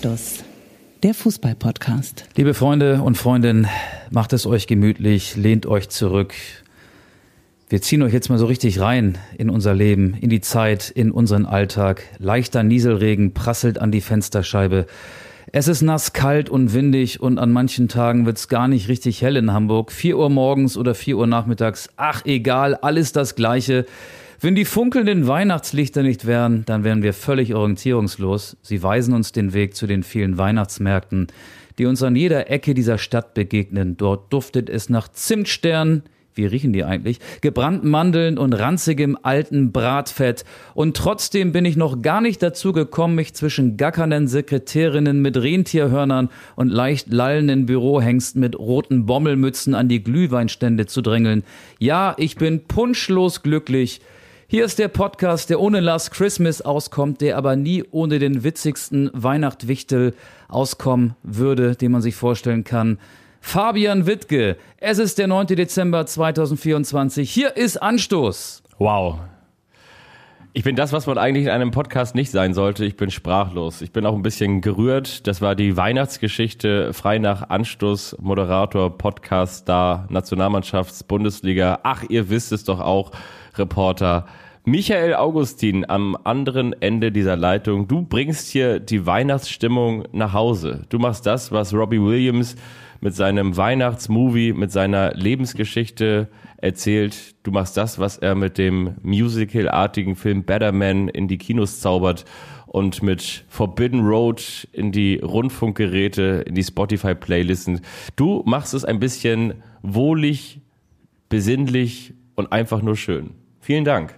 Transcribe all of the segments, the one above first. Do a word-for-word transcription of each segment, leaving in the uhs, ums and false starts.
Anstoß, der Fußball-Podcast. Liebe Freunde und Freundinnen, macht es euch gemütlich, lehnt euch zurück. Wir ziehen euch jetzt mal so richtig rein in unser Leben, in die Zeit, in unseren Alltag. Leichter Nieselregen prasselt an die Fensterscheibe. Es ist nass, kalt und windig und an manchen Tagen wird es gar nicht richtig hell in Hamburg. vier Uhr morgens oder vier Uhr nachmittags, ach egal, alles das Gleiche. Wenn die funkelnden Weihnachtslichter nicht wären, dann wären wir völlig orientierungslos. Sie weisen uns den Weg zu den vielen Weihnachtsmärkten, die uns an jeder Ecke dieser Stadt begegnen. Dort duftet es nach Zimtsternen, wie riechen die eigentlich, gebrannten Mandeln und ranzigem alten Bratfett. Und trotzdem bin ich noch gar nicht dazu gekommen, mich zwischen gackernden Sekretärinnen mit Rentierhörnern und leicht lallenden Bürohengsten mit roten Bommelmützen an die Glühweinstände zu drängeln. Ja, ich bin punschlos glücklich. Hier ist der Podcast, der ohne Last Christmas auskommt, der aber nie ohne den witzigsten Weihnachtswichtel auskommen würde, den man sich vorstellen kann. Fabian Wittke, es ist der neunte Dezember zweitausendvierundzwanzig. Hier ist Anstoß. Wow. Ich bin das, was man eigentlich in einem Podcast nicht sein sollte. Ich bin sprachlos. Ich bin auch ein bisschen gerührt. Das war die Weihnachtsgeschichte frei nach Anstoß, Moderator, Podcast-Star, Nationalmannschafts-Bundesliga. Ach, ihr wisst es doch auch. Reporter Michael Augustin am anderen Ende dieser Leitung. Du bringst hier die Weihnachtsstimmung nach Hause. Du machst das, was Robbie Williams mit seinem Weihnachtsmovie, mit seiner Lebensgeschichte erzählt. Du machst das, was er mit dem musicalartigen Film Better Man in die Kinos zaubert und mit Forbidden Road in die Rundfunkgeräte, in die Spotify-Playlisten. Du machst es ein bisschen wohlig, besinnlich und einfach nur schön. Vielen Dank.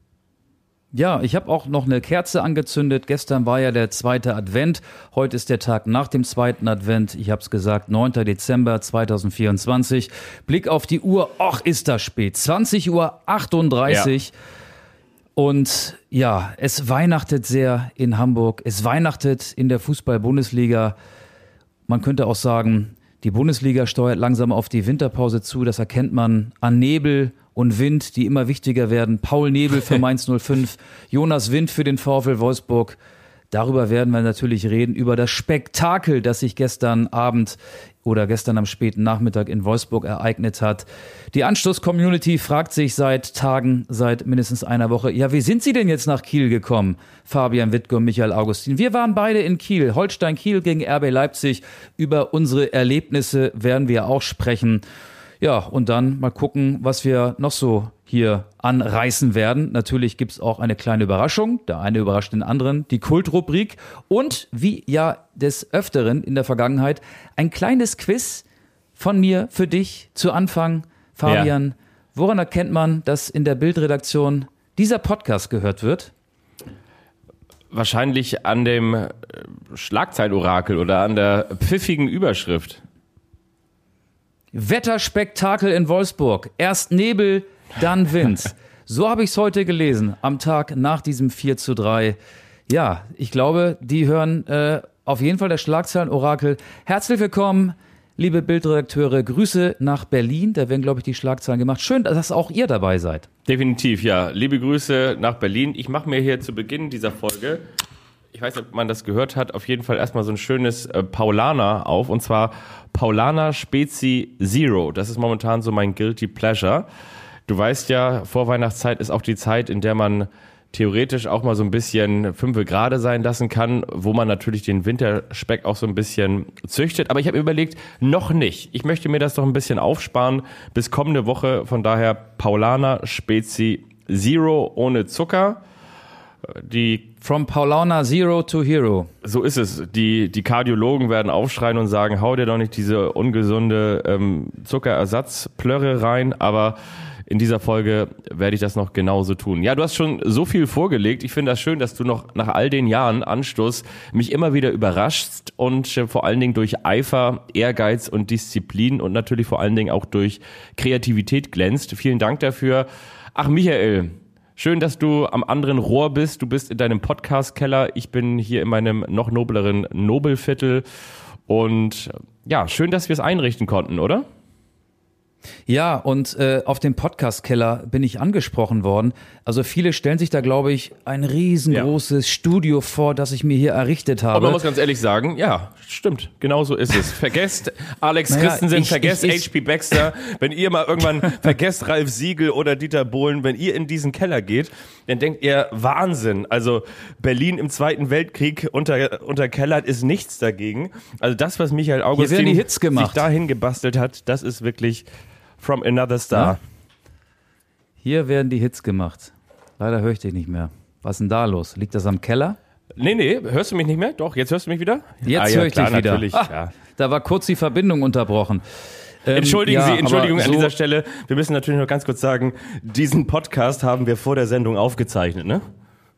Ja, ich habe auch noch eine Kerze angezündet. Gestern war ja der zweite Advent. Heute ist der Tag nach dem zweiten Advent. Ich habe es gesagt, neunter Dezember zweitausendvierundzwanzig. Blick auf die Uhr. Och, ist das spät. zwanzig Uhr achtunddreißig. Ja. Und ja, es weihnachtet sehr in Hamburg. Es weihnachtet in der Fußball-Bundesliga. Man könnte auch sagen, die Bundesliga steuert langsam auf die Winterpause zu. Das erkennt man an Nebel und Wind, die immer wichtiger werden. Paul Nebel für Mainz null fünf, Jonas Wind für den VfL Wolfsburg. Darüber werden wir natürlich reden, über das Spektakel, das sich gestern Abend oder gestern am späten Nachmittag in Wolfsburg ereignet hat. Die Anstoß-Community fragt sich seit Tagen, seit mindestens einer Woche, ja, wie sind Sie denn jetzt nach Kiel gekommen? Fabian Wittke und Michael Augustin. Wir waren beide in Kiel, Holstein Kiel gegen R B Leipzig. Über unsere Erlebnisse werden wir auch sprechen. Ja, und dann mal gucken, was wir noch so hier anreißen werden. Natürlich gibt's auch eine kleine Überraschung. Der eine überrascht den anderen. Die Kultrubrik. Und wie ja des Öfteren in der Vergangenheit, ein kleines Quiz von mir für dich zu Anfang. Fabian, ja. Woran erkennt man, dass in der Bildredaktion dieser Podcast gehört wird? Wahrscheinlich an dem Schlagzeilorakel oder an der pfiffigen Überschrift. Wetterspektakel in Wolfsburg. Erst Nebel, dann Wind. So habe ich es heute gelesen, am Tag nach diesem vier zu drei. Ja, ich glaube, die hören äh, auf jeden Fall das Schlagzeilenorakel. Herzlich willkommen, liebe Bildredakteure. Grüße nach Berlin. Da werden, glaube ich, die Schlagzeilen gemacht. Schön, dass auch ihr dabei seid. Definitiv, ja. Liebe Grüße nach Berlin. Ich mache mir hier zu Beginn dieser Folge, ich weiß nicht, ob man das gehört hat, auf jeden Fall erstmal so ein schönes äh, Paulaner auf. Und zwar Paulaner Spezi Zero. Das ist momentan so mein Guilty Pleasure. Du weißt ja, Vorweihnachtszeit ist auch die Zeit, in der man theoretisch auch mal so ein bisschen fünfe Grade sein lassen kann, wo man natürlich den Winterspeck auch so ein bisschen züchtet. Aber ich habe mir überlegt, noch nicht. Ich möchte mir das doch ein bisschen aufsparen bis kommende Woche. Von daher Paulaner Spezi Zero ohne Zucker. Die From Paulaner Zero to Hero. So ist es. Die, die Kardiologen werden aufschreien und sagen, hau dir doch nicht diese ungesunde ähm, Zuckerersatzplörre rein, aber in dieser Folge werde ich das noch genauso tun. Ja, du hast schon so viel vorgelegt. Ich finde das schön, dass du noch nach all den Jahren Anstoß mich immer wieder überraschst und äh, vor allen Dingen durch Eifer, Ehrgeiz und Disziplin und natürlich vor allen Dingen auch durch Kreativität glänzt. Vielen Dank dafür. Ach, Michael, schön, dass du am anderen Rohr bist. Du bist in deinem Podcast-Keller. Ich bin hier in meinem noch nobleren Nobelviertel. Und ja, schön, dass wir es einrichten konnten, oder? Ja, und äh, auf dem Podcast-Keller bin ich angesprochen worden. Also viele stellen sich da, glaube ich, ein riesengroßes ja. Studio vor, das ich mir hier errichtet habe. Aber man muss ganz ehrlich sagen, ja, stimmt, genau so ist es. Vergesst Alex naja, Christensen, ich, vergesst ich, ich, H P Baxter. Wenn ihr mal irgendwann vergesst Ralf Siegel oder Dieter Bohlen, wenn ihr in diesen Keller geht, dann denkt ihr, Wahnsinn. Also Berlin im Zweiten Weltkrieg unter, unter Kellert ist nichts dagegen. Also das, was Michael Augustin die Hits gemacht. sich dahin gebastelt hat, das ist wirklich from another star. Ja. Hier werden die Hits gemacht. Leider höre ich dich nicht mehr. Was ist denn da los? Liegt das am Keller? Nee, nee, hörst du mich nicht mehr? Doch, jetzt hörst du mich wieder? Jetzt ah, ja, höre ich klar, dich wieder. Ah, ja. Da war kurz die Verbindung unterbrochen. Ähm, Entschuldigen ja, Sie, Entschuldigung so an dieser Stelle. Wir müssen natürlich noch ganz kurz sagen, diesen Podcast haben wir vor der Sendung aufgezeichnet, ne?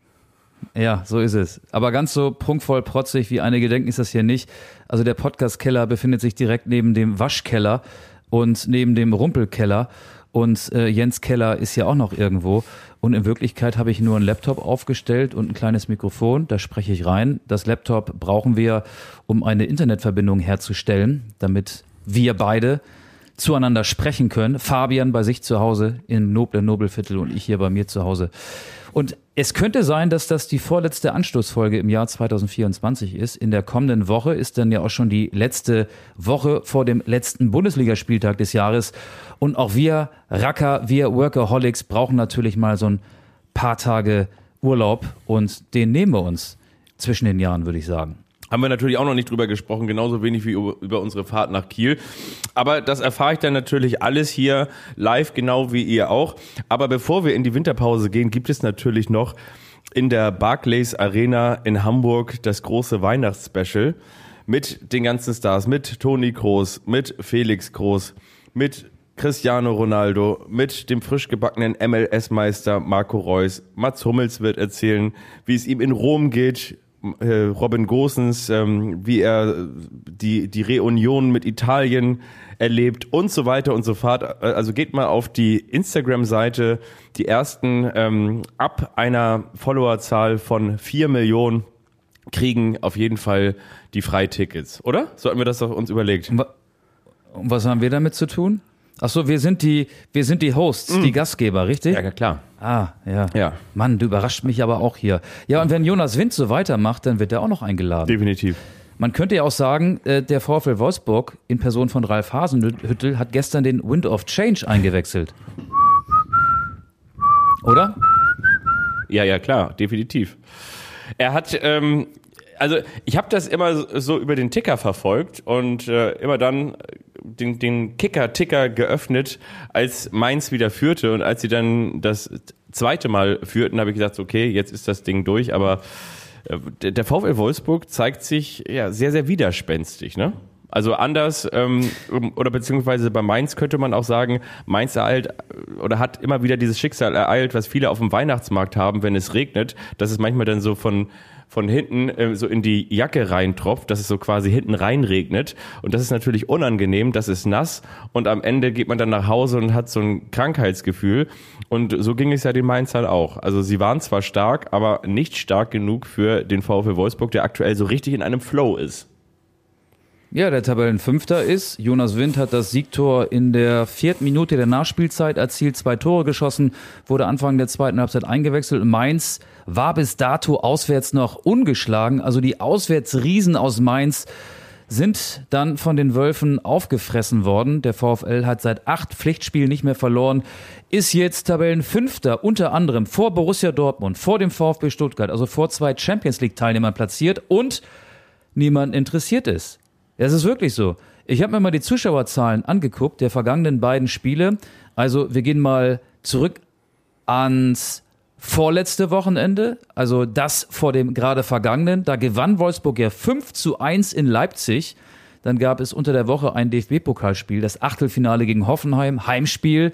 Ja, so ist es. Aber ganz so prunkvoll protzig, wie einige denken, ist das hier nicht. Also der Podcast-Keller befindet sich direkt neben dem Waschkeller und neben dem Rumpelkeller. Und äh, Jens Keller ist ja auch noch irgendwo. Und in Wirklichkeit habe ich nur einen Laptop aufgestellt und ein kleines Mikrofon. Da spreche ich rein. Das Laptop brauchen wir, um eine Internetverbindung herzustellen, damit wir beide zueinander sprechen können. Fabian bei sich zu Hause im noblen Nobelviertel und ich hier bei mir zu Hause. Und es könnte sein, dass das die vorletzte Anstoßfolge im Jahr zwanzig vierundzwanzig ist. In der kommenden Woche ist dann ja auch schon die letzte Woche vor dem letzten Bundesligaspieltag des Jahres. Und auch wir Racker, wir Workaholics brauchen natürlich mal so ein paar Tage Urlaub. Und den nehmen wir uns zwischen den Jahren, würde ich sagen. Haben wir natürlich auch noch nicht drüber gesprochen, genauso wenig wie über unsere Fahrt nach Kiel. Aber das erfahre ich dann natürlich alles hier live, genau wie ihr auch. Aber bevor wir in die Winterpause gehen, gibt es natürlich noch in der Barclays Arena in Hamburg das große Weihnachtsspecial mit den ganzen Stars, mit Toni Kroos, mit Felix Kroos, mit Cristiano Ronaldo, mit dem frisch gebackenen M L S-Meister Marco Reus. Mats Hummels wird erzählen, wie es ihm in Rom geht, Robin Gosens, ähm, wie er die die Reunion mit Italien erlebt und so weiter und so fort. Also geht mal auf die Instagram-Seite. Die ersten ähm, ab einer Followerzahl von vier Millionen kriegen auf jeden Fall die Freitickets, oder? So hatten wir das doch uns überlegt. Und was haben wir damit zu tun? Ach so, wir sind die, wir sind die Hosts, mm. die Gastgeber, richtig? Ja, klar. Ah, ja. ja. Mann, du überrascht mich aber auch hier. Ja, und wenn Jonas Wind so weitermacht, dann wird er auch noch eingeladen. Definitiv. Man könnte ja auch sagen, der VfL Wolfsburg in Person von Ralf Hasenhüttl hat gestern den Wind of Change eingewechselt. Oder? Ja, ja, klar, definitiv. Er hat, ähm, also ich habe das immer so über den Ticker verfolgt und äh, immer dann den, den Kicker-Ticker geöffnet, als Mainz wieder führte. Und als sie dann das zweite Mal führten, habe ich gesagt, okay, jetzt ist das Ding durch. Aber äh, der VfL Wolfsburg zeigt sich ja sehr, sehr widerspenstig, ne? Also anders, ähm, oder beziehungsweise bei Mainz könnte man auch sagen, Mainz ereilt oder hat immer wieder dieses Schicksal ereilt, was viele auf dem Weihnachtsmarkt haben, wenn es regnet, dass es manchmal dann so von von hinten äh, so in die Jacke reintropft, dass es so quasi hinten rein regnet. Und das ist natürlich unangenehm, das ist nass und am Ende geht man dann nach Hause und hat so ein Krankheitsgefühl. Und so ging es ja den Mainzern auch. Also sie waren zwar stark, aber nicht stark genug für den VfL Wolfsburg, der aktuell so richtig in einem Flow ist. Ja, der Tabellenfünfter ist. Jonas Wind hat das Siegtor in der vierten Minute der Nachspielzeit erzielt, zwei Tore geschossen, wurde Anfang der zweiten Halbzeit eingewechselt. Mainz war bis dato auswärts noch ungeschlagen. Also die Auswärtsriesen aus Mainz sind dann von den Wölfen aufgefressen worden. Der VfL hat seit acht Pflichtspielen nicht mehr verloren, ist jetzt Tabellenfünfter, unter anderem vor Borussia Dortmund, vor dem VfB Stuttgart, also vor zwei Champions-League-Teilnehmern platziert und niemand interessiert ist. Es ist wirklich so. Ich habe mir mal die Zuschauerzahlen angeguckt der vergangenen beiden Spiele. Also wir gehen mal zurück ans vorletzte Wochenende, also das vor dem gerade vergangenen. Da gewann Wolfsburg ja fünf zu eins in Leipzig. Dann gab es unter der Woche ein D F B-Pokalspiel, das Achtelfinale gegen Hoffenheim, Heimspiel,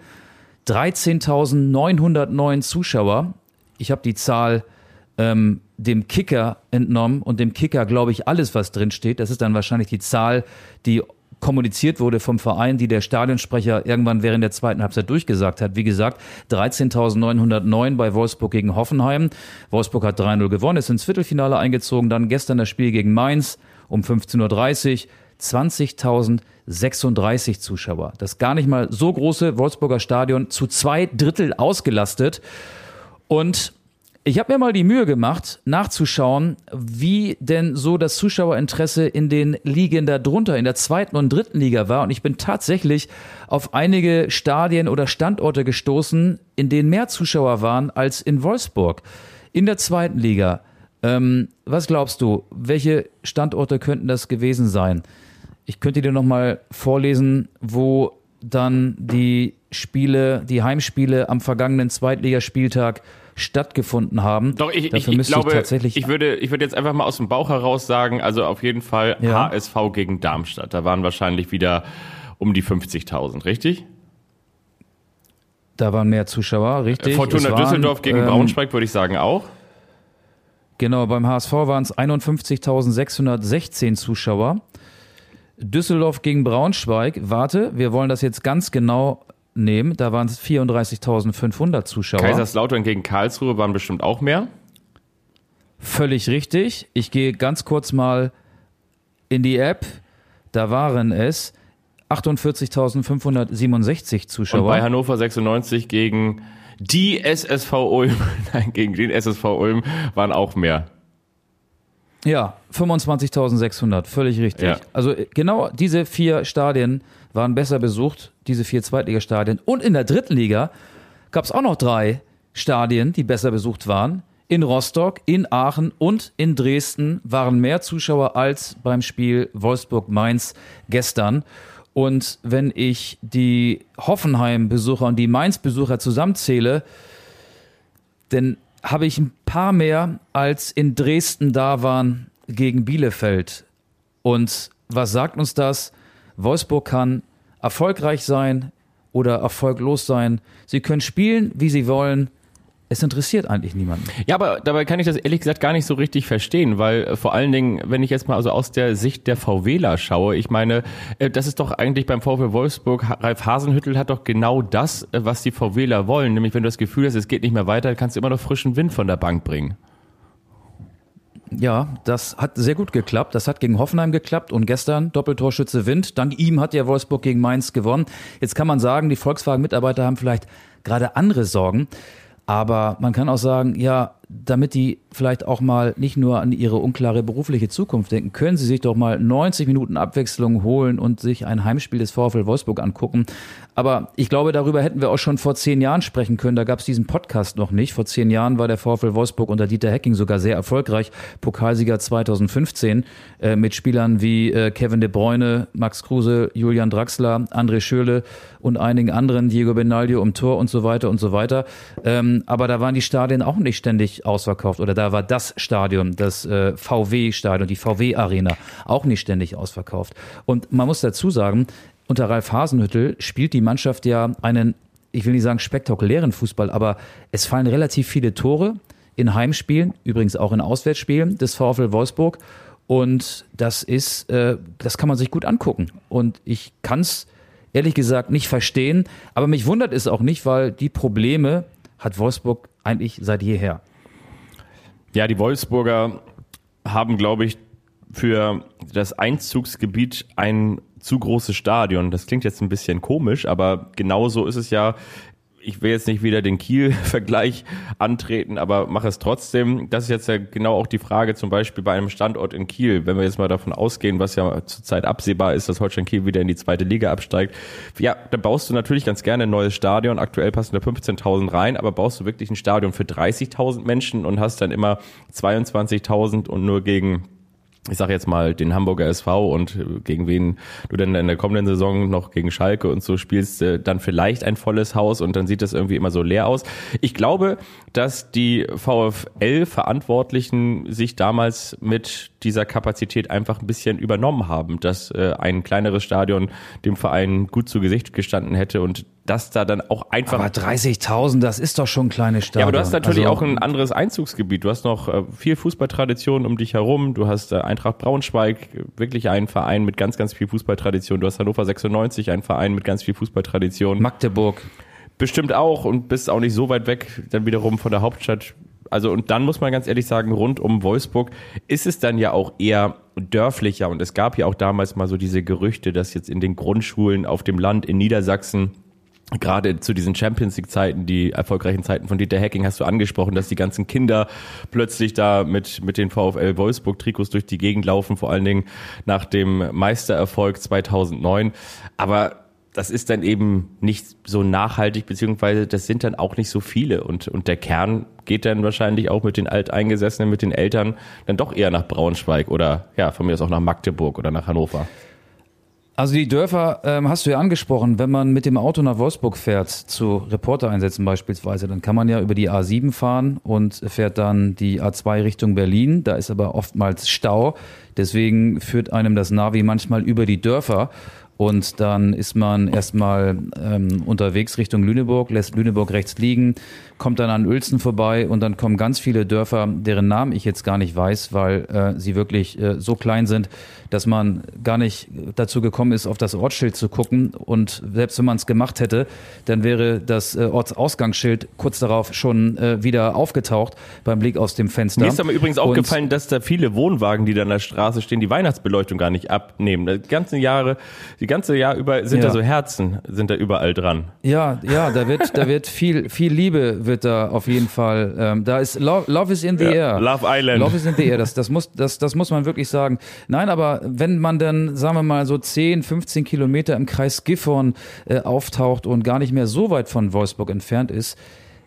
dreizehntausendneunhundertneun Zuschauer. Ich habe die Zahl ähm, dem Kicker entnommen und dem Kicker glaube ich alles, was drin steht. Das ist dann wahrscheinlich die Zahl, die kommuniziert wurde vom Verein, die der Stadionsprecher irgendwann während der zweiten Halbzeit durchgesagt hat. Wie gesagt, dreizehntausendneunhundertneun bei Wolfsburg gegen Hoffenheim. Wolfsburg hat drei null gewonnen, ist ins Viertelfinale eingezogen. Dann gestern das Spiel gegen Mainz um fünfzehn Uhr dreißig. zwanzigtausendseihundertneunundachtzig sechsunddreißig Zuschauer. Das gar nicht mal so große Wolfsburger Stadion zu zwei Drittel ausgelastet. Und ich habe mir mal die Mühe gemacht, nachzuschauen, wie denn so das Zuschauerinteresse in den Ligen darunter, in der zweiten und dritten Liga war. Und ich bin tatsächlich auf einige Stadien oder Standorte gestoßen, in denen mehr Zuschauer waren als in Wolfsburg. In der zweiten Liga, ähm, was glaubst du, welche Standorte könnten das gewesen sein? Ich könnte dir nochmal vorlesen, wo dann die Spiele, die Heimspiele am vergangenen Zweitligaspieltag stattgefunden haben. Doch, ich, Dafür ich, müsste ich glaube, ich, tatsächlich ich würde, ich würde jetzt einfach mal aus dem Bauch heraus sagen, also auf jeden Fall Ja. H S V gegen Darmstadt. Da waren wahrscheinlich wieder um die fünfzigtausend, richtig? Da waren mehr Zuschauer, richtig. Fortuna Es waren, Düsseldorf gegen ähm, Braunschweig würde ich sagen auch. Genau, beim H S V waren es einundfünfzigtausendsechshundertsechzehn Zuschauer. Düsseldorf gegen Braunschweig, warte, wir wollen das jetzt ganz genau nehmen, da waren es vierunddreißigtausendfünfhundert Zuschauer. Kaiserslautern gegen Karlsruhe waren bestimmt auch mehr. Völlig richtig. Ich gehe ganz kurz mal in die App. Da waren es achtundvierzigtausendfünfhundertsiebenundsechzig Zuschauer. Und bei Hannover sechsundneunzig gegen die S S V Ulm, nein, gegen den S S V Ulm waren auch mehr. Ja, fünfundzwanzigtausendsechshundert, völlig richtig. Ja. Also genau diese vier Stadien waren besser besucht, diese vier Zweitligastadien. Und in der dritten Liga gab es auch noch drei Stadien, die besser besucht waren. In Rostock, in Aachen und in Dresden waren mehr Zuschauer als beim Spiel Wolfsburg-Mainz gestern. Und wenn ich die Hoffenheim-Besucher und die Mainz-Besucher zusammenzähle, dann habe ich ein paar mehr als in Dresden da waren gegen Bielefeld. Und was sagt uns das? Wolfsburg kann erfolgreich sein oder erfolglos sein. Sie können spielen, wie sie wollen. Es interessiert eigentlich niemanden. Ja, aber dabei kann ich das ehrlich gesagt gar nicht so richtig verstehen, weil äh, vor allen Dingen, wenn ich jetzt mal also aus der Sicht der VWler schaue, ich meine, äh, das ist doch eigentlich beim VfL Wolfsburg, Ralf Hasenhüttl hat doch genau das, äh, was die VWler wollen, nämlich wenn du das Gefühl hast, es geht nicht mehr weiter, kannst du immer noch frischen Wind von der Bank bringen. Ja, das hat sehr gut geklappt. Das hat gegen Hoffenheim geklappt und gestern Doppeltorschütze Wind. Dank ihm hat ja Wolfsburg gegen Mainz gewonnen. Jetzt kann man sagen, die Volkswagen-Mitarbeiter haben vielleicht gerade andere Sorgen. Aber man kann auch sagen, ja, damit die vielleicht auch mal nicht nur an ihre unklare berufliche Zukunft denken, können sie sich doch mal neunzig Minuten Abwechslung holen und sich ein Heimspiel des VfL Wolfsburg angucken. Aber ich glaube, darüber hätten wir auch schon vor zehn Jahren sprechen können. Da gab es diesen Podcast noch nicht. Vor zehn Jahren war der VfL Wolfsburg unter Dieter Hecking sogar sehr erfolgreich. Pokalsieger zweitausendfünfzehn äh, mit Spielern wie äh, Kevin De Bruyne, Max Kruse, Julian Draxler, André Schürrle und einigen anderen, Diego Benaglio im Tor und so weiter und so weiter. Ähm, aber da waren die Stadien auch nicht ständig ausverkauft. Oder da war das Stadion, das äh, V W-Stadion, die V W-Arena auch nicht ständig ausverkauft. Und man muss dazu sagen, unter Ralf Hasenhüttl spielt die Mannschaft ja einen, ich will nicht sagen spektakulären Fußball, aber es fallen relativ viele Tore in Heimspielen, übrigens auch in Auswärtsspielen des VfL Wolfsburg. Und das ist, äh, das kann man sich gut angucken. Und ich kann es ehrlich gesagt nicht verstehen, aber mich wundert es auch nicht, weil die Probleme hat Wolfsburg eigentlich seit jeher. Ja, die Wolfsburger haben, glaube ich, für das Einzugsgebiet ein zu großes Stadion. Das klingt jetzt ein bisschen komisch, aber genauso ist es ja. Ich will jetzt nicht wieder den Kiel-Vergleich antreten, aber mache es trotzdem. Das ist jetzt ja genau auch die Frage, zum Beispiel bei einem Standort in Kiel, wenn wir jetzt mal davon ausgehen, was ja zurzeit absehbar ist, dass Holstein Kiel wieder in die zweite Liga absteigt. Ja, da baust du natürlich ganz gerne ein neues Stadion. Aktuell passen da fünfzehntausend rein, aber baust du wirklich ein Stadion für dreißigtausend Menschen und hast dann immer zweiundzwanzigtausend und nur gegen, ich sage jetzt mal, den Hamburger S V und gegen wen du dann in der kommenden Saison noch gegen Schalke und so spielst, dann vielleicht ein volles Haus und dann sieht das irgendwie immer so leer aus. Ich glaube, dass die VfL-Verantwortlichen sich damals mit dieser Kapazität einfach ein bisschen übernommen haben, dass ein kleineres Stadion dem Verein gut zu Gesicht gestanden hätte und dass da dann auch einfach... Aber dreißigtausend, das ist doch schon ein kleines Stadion. Ja, aber du hast natürlich also, auch ein anderes Einzugsgebiet. Du hast noch äh, viel Fußballtradition um dich herum. Du hast äh, Eintracht Braunschweig, wirklich einen Verein mit ganz, ganz viel Fußballtradition. Du hast Hannover sechsundneunzig, einen Verein mit ganz viel Fußballtradition. Magdeburg. Bestimmt auch und bist auch nicht so weit weg, dann wiederum von der Hauptstadt Also und dann muss man ganz ehrlich sagen, rund um Wolfsburg ist es dann ja auch eher dörflicher. Und es gab ja auch damals mal so diese Gerüchte, dass jetzt in den Grundschulen auf dem Land in Niedersachsen, gerade zu diesen Champions League Zeiten, die erfolgreichen Zeiten von Dieter Hecking hast du angesprochen, dass die ganzen Kinder plötzlich da mit mit den VfL Wolfsburg Trikots durch die Gegend laufen, vor allen Dingen nach dem Meistererfolg zweitausendneun. Aber das ist dann eben nicht so nachhaltig, beziehungsweise das sind dann auch nicht so viele. Und, und der Kern geht dann wahrscheinlich auch mit den Alteingesessenen, mit den Eltern dann doch eher nach Braunschweig oder ja, von mir aus auch nach Magdeburg oder nach Hannover. Also die Dörfer ähm, hast du ja angesprochen. Wenn man mit dem Auto nach Wolfsburg fährt, zu Reportereinsätzen beispielsweise, dann kann man ja über die A sieben fahren und fährt dann die A zwei Richtung Berlin. Da ist aber oftmals Stau. Deswegen führt einem das Navi manchmal über die Dörfer. Und dann ist man erstmal ähm, unterwegs Richtung Lüneburg, lässt Lüneburg rechts liegen, kommt dann an Uelzen vorbei und dann kommen ganz viele Dörfer, deren Namen ich jetzt gar nicht weiß, weil äh, sie wirklich äh, so klein sind, dass man gar nicht dazu gekommen ist, auf das Ortsschild zu gucken. Und selbst wenn man es gemacht hätte, dann wäre das äh, Ortsausgangsschild kurz darauf schon äh, wieder aufgetaucht beim Blick aus dem Fenster. Mir ist aber übrigens auch und gefallen, dass da viele Wohnwagen, die da an der Straße stehen, die Weihnachtsbeleuchtung gar nicht abnehmen. Die ganzen Jahre, die ganze Jahr über sind ja. da so Herzen, sind da überall dran. Ja, ja, da wird, da wird viel, viel Liebe wird da auf jeden Fall. Ähm, da ist Love, Love is in the Ja, air. Love Island. Love is in the air. Das, das muss, das, das muss man wirklich sagen. Nein, aber wenn man dann, sagen wir mal, so zehn, fünfzehn Kilometer im Kreis Gifhorn äh, auftaucht und gar nicht mehr so weit von Wolfsburg entfernt ist,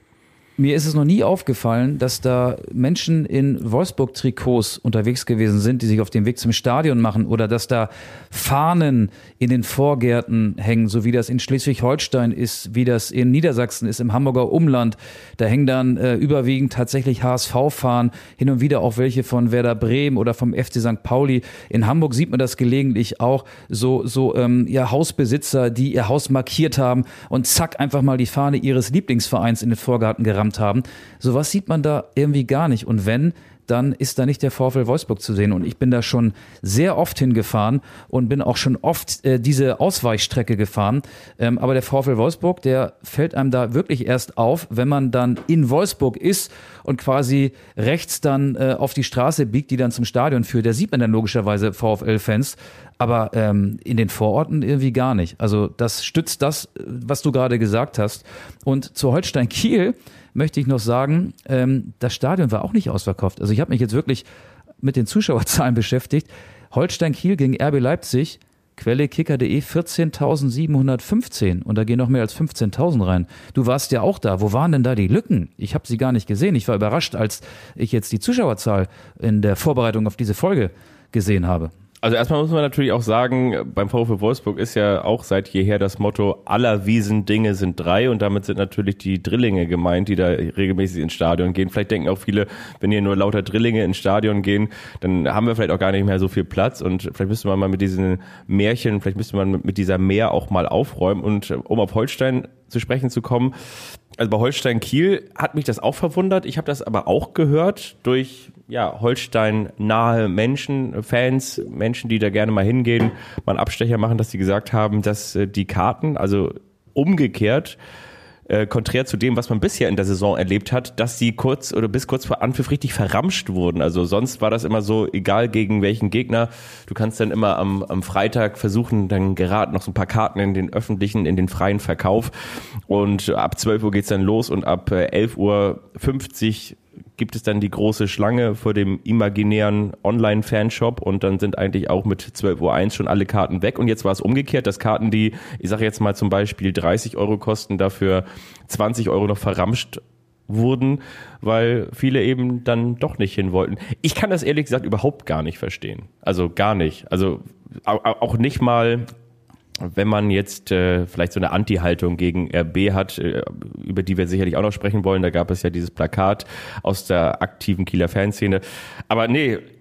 mir ist es noch nie aufgefallen, dass da Menschen in Wolfsburg-Trikots unterwegs gewesen sind, die sich auf den Weg zum Stadion machen oder dass da Fahnen in den Vorgärten hängen, so wie das in Schleswig-Holstein ist, wie das in Niedersachsen ist, im Hamburger Umland. Da hängen dann äh, überwiegend tatsächlich H S V-Fahnen, hin und wieder auch welche von Werder Bremen oder vom F C Sankt Pauli. In Hamburg sieht man das gelegentlich auch, so, so ähm, ja, Hausbesitzer, die ihr Haus markiert haben und zack, einfach mal die Fahne ihres Lieblingsvereins in den Vorgarten gerammt haben. Sowas sieht man da irgendwie gar nicht. Und wenn, dann ist da nicht der VfL Wolfsburg zu sehen. Und ich bin da schon sehr oft hingefahren und bin auch schon oft äh, diese Ausweichstrecke gefahren. Ähm, aber der VfL Wolfsburg, der fällt einem da wirklich erst auf, wenn man dann in Wolfsburg ist und quasi rechts dann äh, auf die Straße biegt, die dann zum Stadion führt. Da sieht man dann logischerweise VfL-Fans. Aber ähm, in den Vororten irgendwie gar nicht. Also das stützt das, was du gerade gesagt hast. Und zu Holstein Kiel möchte ich noch sagen, ähm, das Stadion war auch nicht ausverkauft. Also ich habe mich jetzt wirklich mit den Zuschauerzahlen beschäftigt. Holstein Kiel gegen R B Leipzig, Quelle kicker punkt de, vierzehntausendsiebenhundertfünfzehn. Und da gehen noch mehr als fünfzehntausend rein. Du warst ja auch da. Wo waren denn da die Lücken? Ich habe sie gar nicht gesehen. Ich war überrascht, als ich jetzt die Zuschauerzahl in der Vorbereitung auf diese Folge gesehen habe. Also erstmal muss man natürlich auch sagen, beim VfL Wolfsburg ist ja auch seit jeher das Motto, aller Wiesendinge sind drei, und damit sind natürlich die Drillinge gemeint, die da regelmäßig ins Stadion gehen. Vielleicht denken auch viele, wenn hier nur lauter Drillinge ins Stadion gehen, dann haben wir vielleicht auch gar nicht mehr so viel Platz, und vielleicht müsste man mal mit diesen Märchen, vielleicht müsste man mit dieser Mehr auch mal aufräumen. Und um auf Holstein zu sprechen zu kommen, also bei Holstein Kiel hat mich das auch verwundert. Ich habe das aber auch gehört durch ja Holstein-nahe Menschen, Fans, Menschen, die da gerne mal hingehen, mal einen Abstecher machen, dass sie gesagt haben, dass äh, die Karten, also umgekehrt, äh, konträr zu dem, was man bisher in der Saison erlebt hat, dass sie kurz oder bis kurz vor Anpfiff richtig verramscht wurden. Also sonst war das immer so, egal gegen welchen Gegner, du kannst dann immer am, am Freitag versuchen, dann gerade noch so ein paar Karten in den öffentlichen, in den freien Verkauf, und ab zwölf Uhr geht's dann los und ab äh, elf Uhr fünfzig gibt es dann die große Schlange vor dem imaginären Online-Fanshop, und dann sind eigentlich auch mit zwölf Uhr eins schon alle Karten weg. Und jetzt war es umgekehrt, dass Karten, die, ich sage jetzt mal zum Beispiel dreißig Euro kosten, dafür zwanzig Euro noch verramscht wurden, weil viele eben dann doch nicht hin wollten. Ich kann das ehrlich gesagt überhaupt gar nicht verstehen. Also gar nicht. Also auch nicht mal, wenn man jetzt äh, vielleicht so eine Anti-Haltung gegen R B hat, äh, über die wir sicherlich auch noch sprechen wollen. Da gab es ja dieses Plakat aus der aktiven Kieler Fanszene. Aber nee,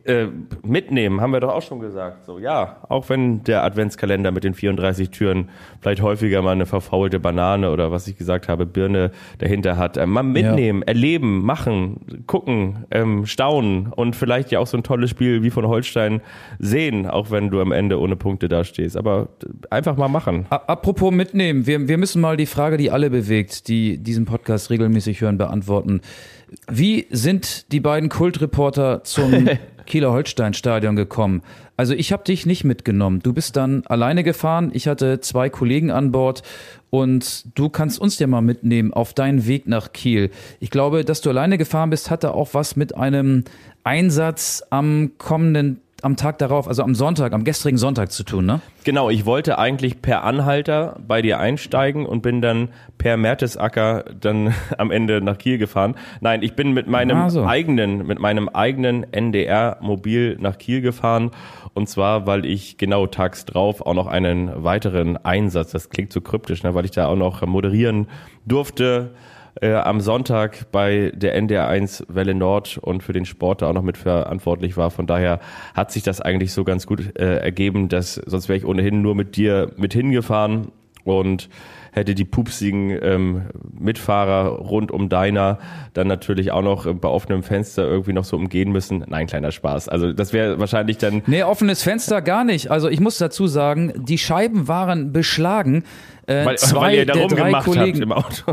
Äh, mitnehmen, haben wir doch auch schon gesagt. So, ja, auch wenn der Adventskalender mit den vierunddreißig Türen vielleicht häufiger mal eine verfaulte Banane oder was ich gesagt habe, Birne dahinter hat. Äh, mal mitnehmen, ja. erleben, machen, gucken, ähm, staunen und vielleicht ja auch so ein tolles Spiel wie von Holstein sehen, auch wenn du am Ende ohne Punkte dastehst. Aber einfach mal machen. Apropos mitnehmen, wir, wir müssen mal die Frage, die alle bewegt, die diesen Podcast regelmäßig hören, beantworten. Wie sind die beiden Kultreporter zum Kieler Holstein-Stadion gekommen? Also ich habe dich nicht mitgenommen. Du bist dann alleine gefahren. Ich hatte zwei Kollegen an Bord und du kannst uns ja mal mitnehmen auf deinen Weg nach Kiel. Ich glaube, dass du alleine gefahren bist, hatte auch was mit einem Einsatz am kommenden am Tag darauf, also am Sonntag, am gestrigen Sonntag zu tun, ne? Genau, ich wollte eigentlich per Anhalter bei dir einsteigen und bin dann per Mertesacker dann am Ende nach Kiel gefahren. Nein, ich bin mit meinem ah, so. eigenen, mit meinem eigenen N D R-Mobil nach Kiel gefahren. Und zwar, weil ich genau tags drauf auch noch einen weiteren Einsatz, das klingt so kryptisch, ne, weil ich da auch noch moderieren durfte, Äh, am Sonntag bei der N D R eins Welle Nord und für den Sport da auch noch mit verantwortlich war. Von daher hat sich das eigentlich so ganz gut äh, ergeben, dass sonst wäre ich ohnehin nur mit dir mit hingefahren und hätte die pupsigen ähm, Mitfahrer rund um deiner dann natürlich auch noch bei offenem Fenster irgendwie noch so umgehen müssen. Nein, kleiner Spaß. Also das wäre wahrscheinlich dann... Nee, offenes Fenster gar nicht. Also ich muss dazu sagen, die Scheiben waren beschlagen. Äh, weil, zwei weil ihr da der drei Kollegen im Auto.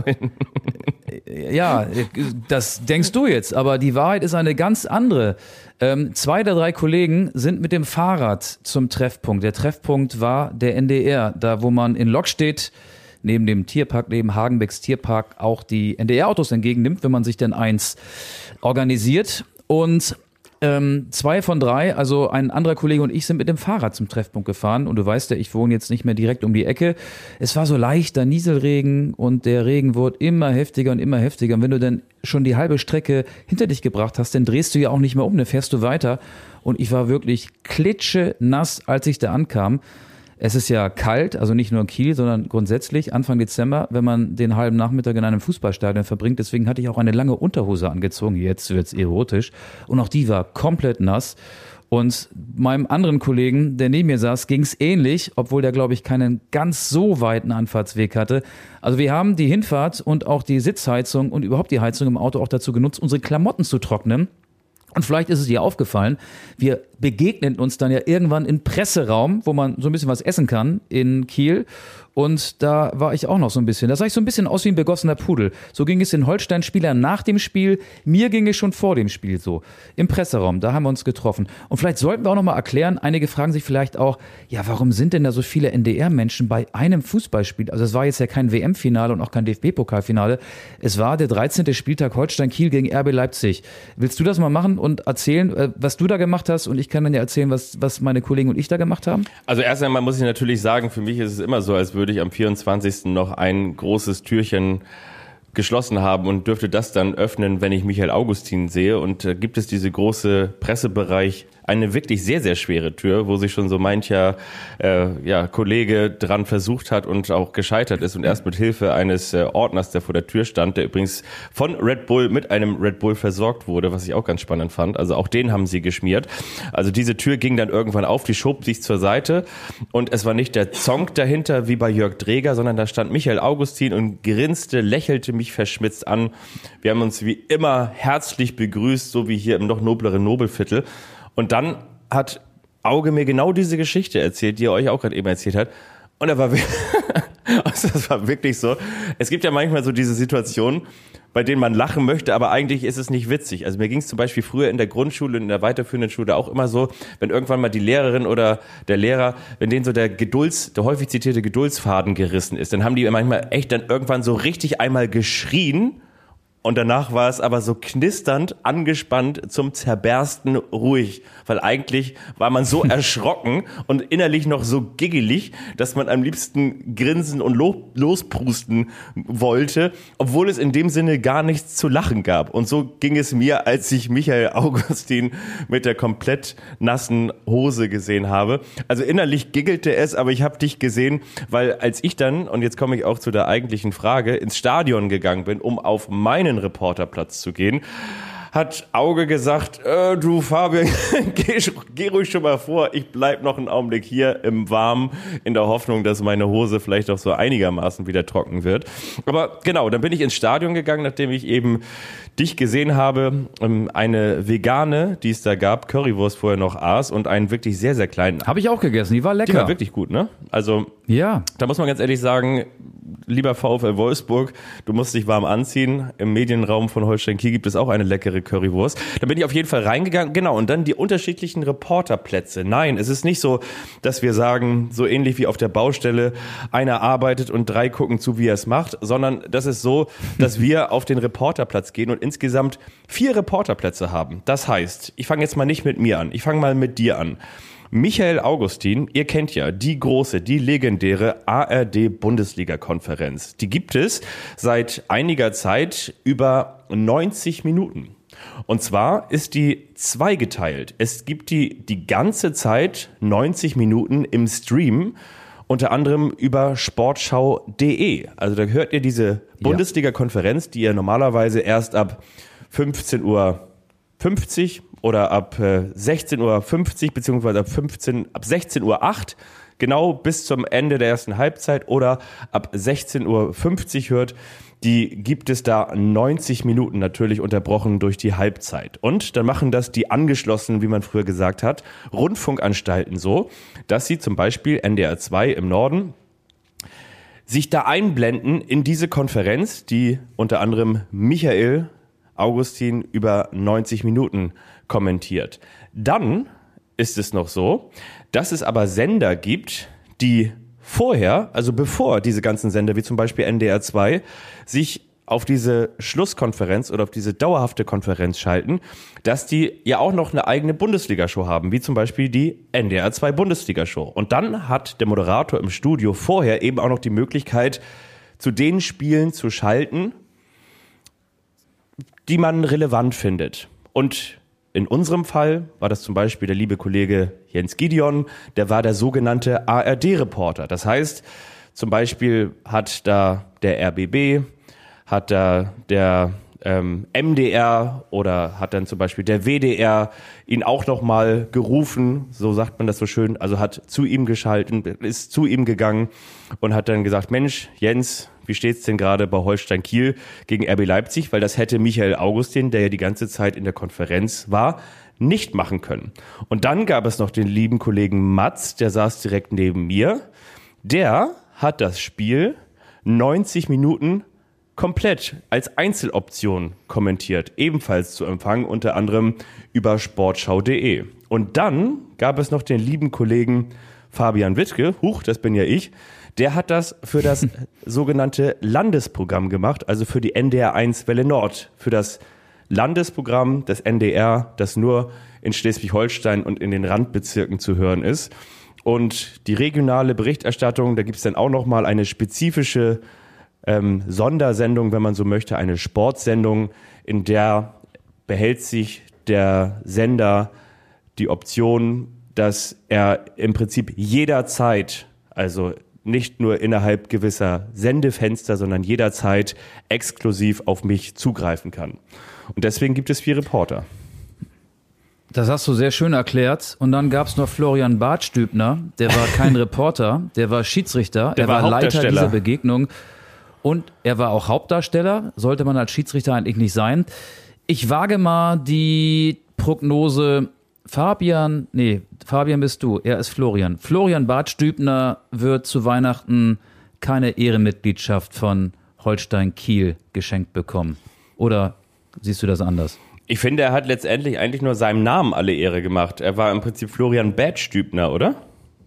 Ja, das denkst du jetzt, aber die Wahrheit ist eine ganz andere. Ähm, zwei der drei Kollegen sind mit dem Fahrrad zum Treffpunkt. Der Treffpunkt war der N D R, da wo man in Lockstedt neben dem Tierpark, neben Hagenbecks Tierpark auch die N D R-Autos entgegennimmt, wenn man sich denn eins organisiert. Und Ähm, zwei von drei, also ein anderer Kollege und ich, sind mit dem Fahrrad zum Treffpunkt gefahren. Und du weißt ja, ich wohne jetzt nicht mehr direkt um die Ecke. Es war so leichter Nieselregen und der Regen wurde immer heftiger und immer heftiger. Und wenn du dann schon die halbe Strecke hinter dich gebracht hast, dann drehst du ja auch nicht mehr um, dann fährst du weiter. Und ich war wirklich klitschenass, als ich da ankam. Es ist ja kalt, also nicht nur in Kiel, sondern grundsätzlich Anfang Dezember, wenn man den halben Nachmittag in einem Fußballstadion verbringt. Deswegen hatte ich auch eine lange Unterhose angezogen. Jetzt wird's erotisch. Und auch die war komplett nass. Und meinem anderen Kollegen, der neben mir saß, ging's ähnlich, obwohl der, glaube ich, keinen ganz so weiten Anfahrtsweg hatte. Also wir haben die Hinfahrt und auch die Sitzheizung und überhaupt die Heizung im Auto auch dazu genutzt, unsere Klamotten zu trocknen. Und vielleicht ist es dir aufgefallen, wir begegnen uns dann ja irgendwann im Presseraum, wo man so ein bisschen was essen kann in Kiel. Und da war ich auch noch so ein bisschen, da sah ich so ein bisschen aus wie ein begossener Pudel. So ging es den Holstein-Spielern nach dem Spiel, mir ging es schon vor dem Spiel so. Im Presseraum, da haben wir uns getroffen. Und vielleicht sollten wir auch noch mal erklären, einige fragen sich vielleicht auch, ja, warum sind denn da so viele N D R-Menschen bei einem Fußballspiel? Also es war jetzt ja kein W M-Finale und auch kein D F B-Pokalfinale. Es war der dreizehnte Spieltag Holstein-Kiel gegen R B Leipzig. Willst du das mal machen und erzählen, was du da gemacht hast? Und ich kann dann ja erzählen, was, was meine Kollegen und ich da gemacht haben. Also erst einmal muss ich natürlich sagen, für mich ist es immer so, als würde ich am vierundzwanzigsten noch ein großes Türchen geschlossen haben und dürfte das dann öffnen, wenn ich Michael Augustin sehe. Und äh, gibt es diese große Pressebereich, eine wirklich sehr, sehr schwere Tür, wo sich schon so mancher äh, ja, Kollege dran versucht hat und auch gescheitert ist und erst mit Hilfe eines äh, Ordners, der vor der Tür stand, der übrigens von Red Bull mit einem Red Bull versorgt wurde, was ich auch ganz spannend fand. Also auch den haben sie geschmiert. Also diese Tür ging dann irgendwann auf, die schob sich zur Seite und es war nicht der Zonk dahinter wie bei Jörg Dreger, sondern da stand Michael Augustin und grinste, lächelte mich verschmitzt an. Wir haben uns wie immer herzlich begrüßt, so wie hier im noch nobleren Nobelviertel. Und dann hat Auge mir genau diese Geschichte erzählt, die er euch auch gerade eben erzählt hat. Und er war, also das war wirklich so. Es gibt ja manchmal so diese Situationen, bei denen man lachen möchte, aber eigentlich ist es nicht witzig. Also mir ging es zum Beispiel früher in der Grundschule, in der weiterführenden Schule auch immer so, wenn irgendwann mal die Lehrerin oder der Lehrer, wenn denen so der Gedulds, der häufig zitierte Geduldsfaden gerissen ist, dann haben die manchmal echt dann irgendwann so richtig einmal geschrien. Und danach war es aber so knisternd, angespannt, zum Zerbersten ruhig. Weil eigentlich war man so erschrocken und innerlich noch so giggelig, dass man am liebsten grinsen und lo- losprusten wollte, obwohl es in dem Sinne gar nichts zu lachen gab. Und so ging es mir, als ich Michael Augustin mit der komplett nassen Hose gesehen habe. Also innerlich giggelte es, aber ich habe dich gesehen, weil als ich dann, und jetzt komme ich auch zu der eigentlichen Frage, ins Stadion gegangen bin, um auf meinen Reporterplatz zu gehen, hat Auge gesagt, äh, du Fabian, geh, geh ruhig schon mal vor, ich bleib noch einen Augenblick hier im Warmen, in der Hoffnung, dass meine Hose vielleicht auch so einigermaßen wieder trocken wird. Aber genau, dann bin ich ins Stadion gegangen, nachdem ich eben dich gesehen habe, eine vegane, die es da gab, Currywurst vorher noch aß und einen wirklich sehr, sehr kleinen. Habe ich auch gegessen, die war lecker. Die war wirklich gut, ne? Also, ja. Da muss man ganz ehrlich sagen, lieber VfL Wolfsburg, du musst dich warm anziehen. Im Medienraum von Holstein Kiel gibt es auch eine leckere Currywurst. Da bin ich auf jeden Fall reingegangen. Genau, und dann die unterschiedlichen Reporterplätze. Nein, es ist nicht so, dass wir sagen, so ähnlich wie auf der Baustelle, einer arbeitet und drei gucken zu, wie er es macht, sondern das ist so, dass wir auf den Reporterplatz gehen und insgesamt vier Reporterplätze haben. Das heißt, ich fange jetzt mal nicht mit mir an, ich fange mal mit dir an. Michael Augustin, ihr kennt ja die große, die legendäre A R D-Bundesliga-Konferenz. Die gibt es seit einiger Zeit über neunzig Minuten. Und zwar ist die zweigeteilt. Es gibt die die ganze Zeit neunzig Minuten im Stream, unter anderem über sportschau punkt de. Also da hört ihr diese Bundesliga-Konferenz, die ihr normalerweise erst ab fünfzehn Uhr fünfzig oder ab sechzehn Uhr fünfzig beziehungsweise ab fünfzehn, ab sechzehn Uhr acht genau bis zum Ende der ersten Halbzeit oder ab sechzehn Uhr fünfzig hört, die gibt es da neunzig Minuten, natürlich unterbrochen durch die Halbzeit. Und dann machen das die angeschlossenen, wie man früher gesagt hat, Rundfunkanstalten so, dass sie zum Beispiel N D R zwei im Norden sich da einblenden in diese Konferenz, die unter anderem Michael Augustin über neunzig Minuten kommentiert. Dann ist es noch so, dass es aber Sender gibt, die vorher, also bevor diese ganzen Sender, wie zum Beispiel N D R zwei, sich auf diese Schlusskonferenz oder auf diese dauerhafte Konferenz schalten, dass die ja auch noch eine eigene Bundesliga-Show haben, wie zum Beispiel die N D R zwei Bundesliga-Show. Und dann hat der Moderator im Studio vorher eben auch noch die Möglichkeit, zu den Spielen zu schalten, die man relevant findet. Und in unserem Fall war das zum Beispiel der liebe Kollege Jens Gideon, der war der sogenannte A R D-Reporter. Das heißt, zum Beispiel hat da der R B B, hat da der ähm, M D R oder hat dann zum Beispiel der W D R ihn auch nochmal gerufen, so sagt man das so schön, also hat zu ihm geschalten, ist zu ihm gegangen und hat dann gesagt, Mensch, Jens, wie steht's denn gerade bei Holstein Kiel gegen R B Leipzig? Weil das hätte Michael Augustin, der ja die ganze Zeit in der Konferenz war, nicht machen können. Und dann gab es noch den lieben Kollegen Mats, der saß direkt neben mir. Der hat das Spiel neunzig Minuten komplett als Einzeloption kommentiert, ebenfalls zu empfangen, unter anderem über sportschau punkt de. Und dann gab es noch den lieben Kollegen Fabian Wittke, huch, das bin ja ich, der hat das für das sogenannte Landesprogramm gemacht, also für die N D R eins Welle Nord, für das Landesprogramm des N D R, das nur in Schleswig-Holstein und in den Randbezirken zu hören ist. Und die regionale Berichterstattung, da gibt es dann auch nochmal eine spezifische ähm, Sondersendung, wenn man so möchte, eine Sportsendung, in der behält sich der Sender die Option, dass er im Prinzip jederzeit, also nicht nur innerhalb gewisser Sendefenster, sondern jederzeit exklusiv auf mich zugreifen kann. Und deswegen gibt es vier Reporter. Das hast du sehr schön erklärt. Und dann gab es noch Florian Bartstübner, der war kein Reporter, der war Schiedsrichter, der er war, war Leiter Hauptdarsteller dieser Begegnung und er war auch Hauptdarsteller, sollte man als Schiedsrichter eigentlich nicht sein. Ich wage mal die Prognose, Fabian, nee, Fabian bist du, er ist Florian. Florian Bartstübner wird zu Weihnachten keine Ehrenmitgliedschaft von Holstein Kiel geschenkt bekommen. Oder siehst du das anders? Ich finde, er hat letztendlich eigentlich nur seinem Namen alle Ehre gemacht. Er war im Prinzip Florian Bartstübner, oder?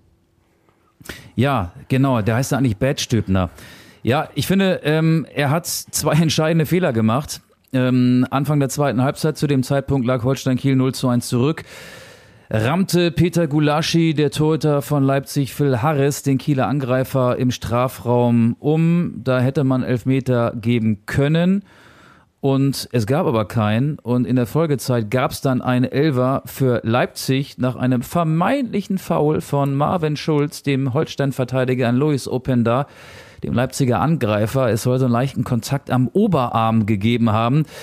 Ja, genau, der heißt ja eigentlich Bartstübner. Ja, ich finde, ähm, er hat zwei entscheidende Fehler gemacht. Ähm, Anfang der zweiten Halbzeit, zu dem Zeitpunkt lag Holstein Kiel null zu eins zurück, rammte Peter Gulaschi, der Torhüter von Leipzig, Phil Harris, den Kieler Angreifer, im Strafraum um. Da hätte man Elfmeter geben können und es gab aber keinen. Und in der Folgezeit gab es dann einen Elfer für Leipzig nach einem vermeintlichen Foul von Marvin Schulz, dem Holstein-Verteidiger an Lois Openda, dem Leipziger Angreifer. Es soll so einen leichten Kontakt am Oberarm gegeben haben.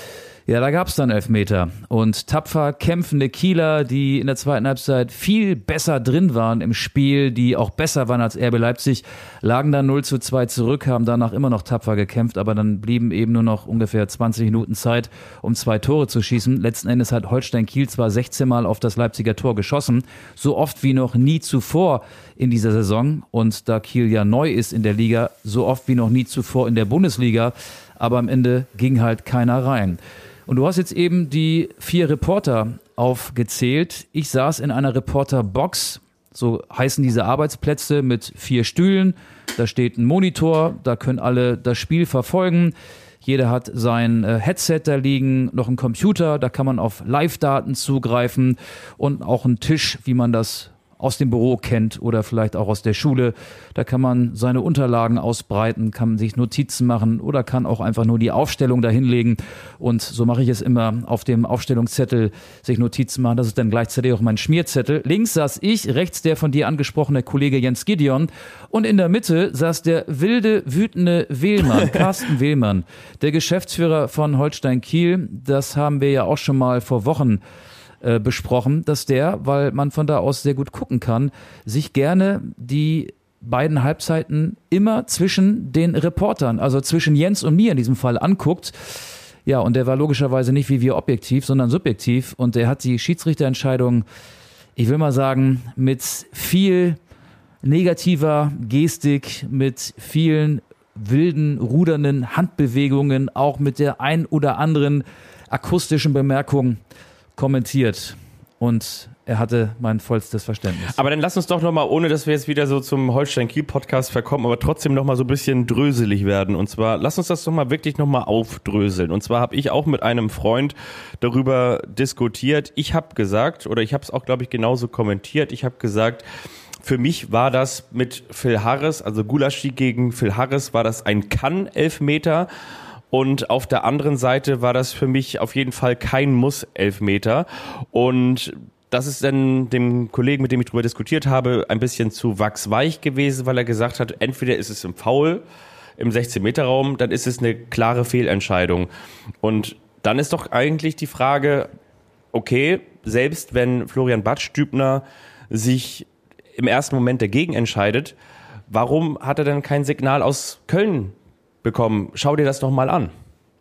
Ja, da gab's dann Elfmeter und tapfer kämpfende Kieler, die in der zweiten Halbzeit viel besser drin waren im Spiel, die auch besser waren als R B Leipzig, lagen dann null zu zwei zurück, haben danach immer noch tapfer gekämpft, aber dann blieben eben nur noch ungefähr zwanzig Minuten Zeit, um zwei Tore zu schießen. Letzten Endes hat Holstein Kiel zwar sechzehn Mal auf das Leipziger Tor geschossen, so oft wie noch nie zuvor in dieser Saison, und da Kiel ja neu ist in der Liga, so oft wie noch nie zuvor in der Bundesliga, aber am Ende ging halt keiner rein. Und du hast jetzt eben die vier Reporter aufgezählt. Ich saß in einer Reporterbox, so heißen diese Arbeitsplätze, mit vier Stühlen. Da steht ein Monitor, da können alle das Spiel verfolgen. Jeder hat sein Headset da liegen, noch ein Computer, da kann man auf Live-Daten zugreifen und auch einen Tisch, wie man das aus dem Büro kennt oder vielleicht auch aus der Schule. Da kann man seine Unterlagen ausbreiten, kann sich Notizen machen oder kann auch einfach nur die Aufstellung dahinlegen. Und so mache ich es immer, auf dem Aufstellungszettel sich Notizen machen. Das ist dann gleichzeitig auch mein Schmierzettel. Links saß ich, rechts der von dir angesprochene Kollege Jens Gideon und in der Mitte saß der wilde, wütende Wehlmann, Carsten Wehlmann, der Geschäftsführer von Holstein Kiel. Das haben wir ja auch schon mal vor Wochen besprochen, dass der, weil man von da aus sehr gut gucken kann, sich gerne die beiden Halbzeiten immer zwischen den Reportern, also zwischen Jens und mir in diesem Fall, anguckt. Ja, und der war logischerweise nicht wie wir objektiv, sondern subjektiv, und der hat die Schiedsrichterentscheidung, ich will mal sagen, mit viel negativer Gestik, mit vielen wilden, rudernden Handbewegungen, auch mit der ein oder anderen akustischen Bemerkung kommentiert, und er hatte mein vollstes Verständnis. Aber dann lass uns doch nochmal, ohne dass wir jetzt wieder so zum Holstein-Kiel-Podcast verkommen, aber trotzdem nochmal so ein bisschen dröselig werden. Und zwar, lass uns das doch mal wirklich nochmal aufdröseln. Und zwar habe ich auch mit einem Freund darüber diskutiert. Ich habe gesagt, oder ich habe es auch, glaube ich, genauso kommentiert, ich habe gesagt, für mich war das mit Phil Harris, also Gulaschi gegen Phil Harris, war das ein Kann-Elfmeter. Und auf der anderen Seite war das für mich auf jeden Fall kein Muss-Elfmeter. Und das ist dann dem Kollegen, mit dem ich darüber diskutiert habe, ein bisschen zu wachsweich gewesen, weil er gesagt hat, entweder ist es im Foul im sechzehn-Meter-Raum, dann ist es eine klare Fehlentscheidung. Und dann ist doch eigentlich die Frage, okay, selbst wenn Florian Badstübner sich im ersten Moment dagegen entscheidet, warum hat er denn kein Signal aus Köln bekommen? Schau dir das doch mal an.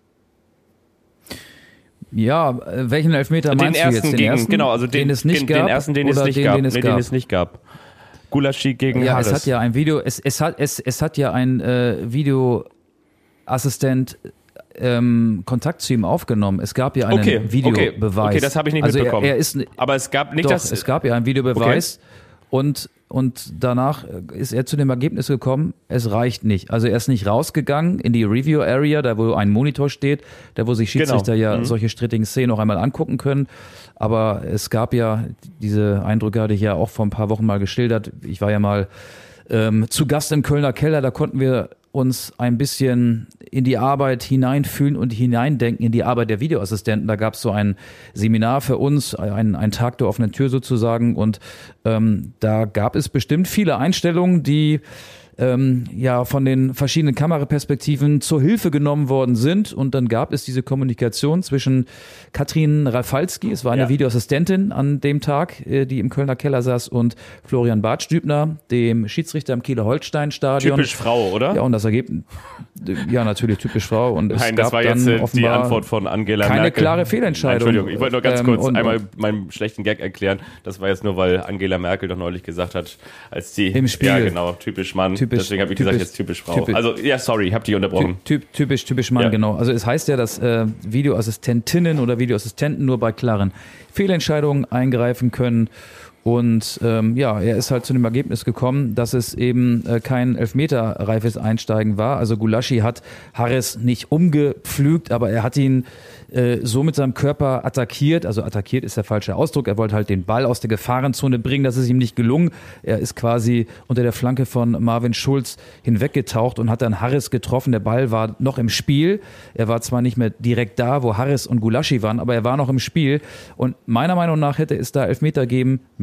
Ja, welchen Elfmeter meinst den du jetzt? Den gegen, ersten, genau, also den, den es nicht den, gab? Den ersten, den es nicht den, gab. Den es, nee, gab. Den es nicht gab. Gulaschi gegen ja, Harris. Es hat ja ein Video, es, es, hat, es, es hat ja ein äh, Videoassistent ähm, Kontakt zu ihm aufgenommen. Es gab ja einen okay, Videobeweis. Okay, okay, das habe ich nicht also mitbekommen. Er, er ist, Aber es gab nicht doch, das... es gab ja einen Videobeweis. Okay. Und, und danach ist er zu dem Ergebnis gekommen, es reicht nicht. Also er ist nicht rausgegangen in die Review-Area, da wo ein Monitor steht, da wo sich Schiedsrichter genau. ja mhm. solche strittigen Szenen noch einmal angucken können. Aber es gab ja, diese Eindrücke hatte ich ja auch vor ein paar Wochen mal geschildert. Ich war ja mal ähm, zu Gast im Kölner Keller, da konnten wir uns ein bisschen in die Arbeit hineinfühlen und hineindenken in die Arbeit der Videoassistenten. Da gab es so ein Seminar für uns, ein, ein Tag der offenen Tür sozusagen, und ähm, da gab es bestimmt viele Einstellungen, die ähm, ja von den verschiedenen Kameraperspektiven zur Hilfe genommen worden sind, und dann gab es diese Kommunikation zwischen Katrin Rafalski, es war eine ja. Videoassistentin an dem Tag, äh, die im Kölner Keller saß, und Florian Badstübner, dem Schiedsrichter im Kieler Holstein-Stadion. Typisch Frau, oder? Ja, und das Ergebnis, ja, natürlich typisch Frau, und es Nein, gab das war dann jetzt äh, die offenbar Antwort von Angela keine Merkel. klare Fehlentscheidung. Nein, Entschuldigung, ich wollte nur ganz Ähm, kurz und- einmal meinen schlechten Gag erklären. Das war jetzt nur, weil Angela Merkel doch neulich gesagt hat, als die... Im Spiel. Ja, genau, typisch Mann. Typisch- Deswegen habe ich typisch- gesagt, jetzt typisch Frau. typisch- also, ja, sorry, ich habe dich unterbrochen. Ty typ, typisch, typisch Mann, Ja. genau. Also es heißt ja, dass äh, Videoassistentinnen oder Videoassistenten nur bei klaren Fehlentscheidungen eingreifen können. Und ähm, ja, er ist halt zu dem Ergebnis gekommen, dass es eben äh, kein elfmeterreifes Einsteigen war. Also Gulaschi hat Harris nicht umgepflügt, aber er hat ihn äh, so mit seinem Körper attackiert. Also attackiert ist der falsche Ausdruck. Er wollte halt den Ball aus der Gefahrenzone bringen. Das ist ihm nicht gelungen. Er ist quasi unter der Flanke von Marvin Schulz hinweggetaucht und hat dann Harris getroffen. Der Ball war noch im Spiel. Er war zwar nicht mehr direkt da, wo Harris und Gulaschi waren, aber er war noch im Spiel. Und meiner Meinung nach hätte es da Elfmeter geben müssen.